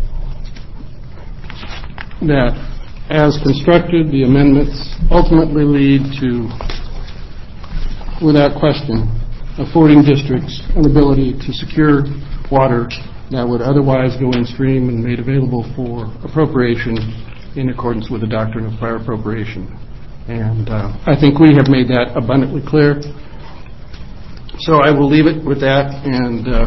that as constructed, the amendments ultimately lead to, without question, affording districts an ability to secure water that would otherwise go in stream and made available for appropriation in accordance with the doctrine of prior appropriation. And uh, I think we have made that abundantly clear. So I will leave it with that, and uh,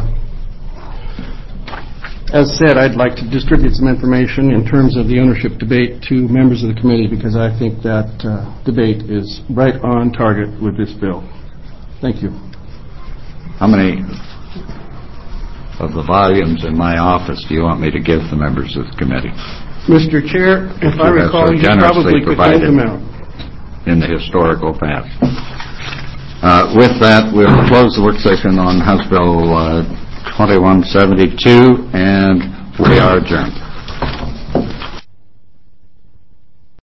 as said, I'd like to distribute some information in terms of the ownership debate to members of the committee, because I think that uh, debate is right on target with this bill. Thank you. How many of the volumes in my office do you want me to give the members of the committee? Mister Chair, if I You have recall, so you generously probably could hand provided them out. in the historical past. Uh, With that, we'll close the work session on House Bill uh, twenty-one seventy-two, and we are adjourned.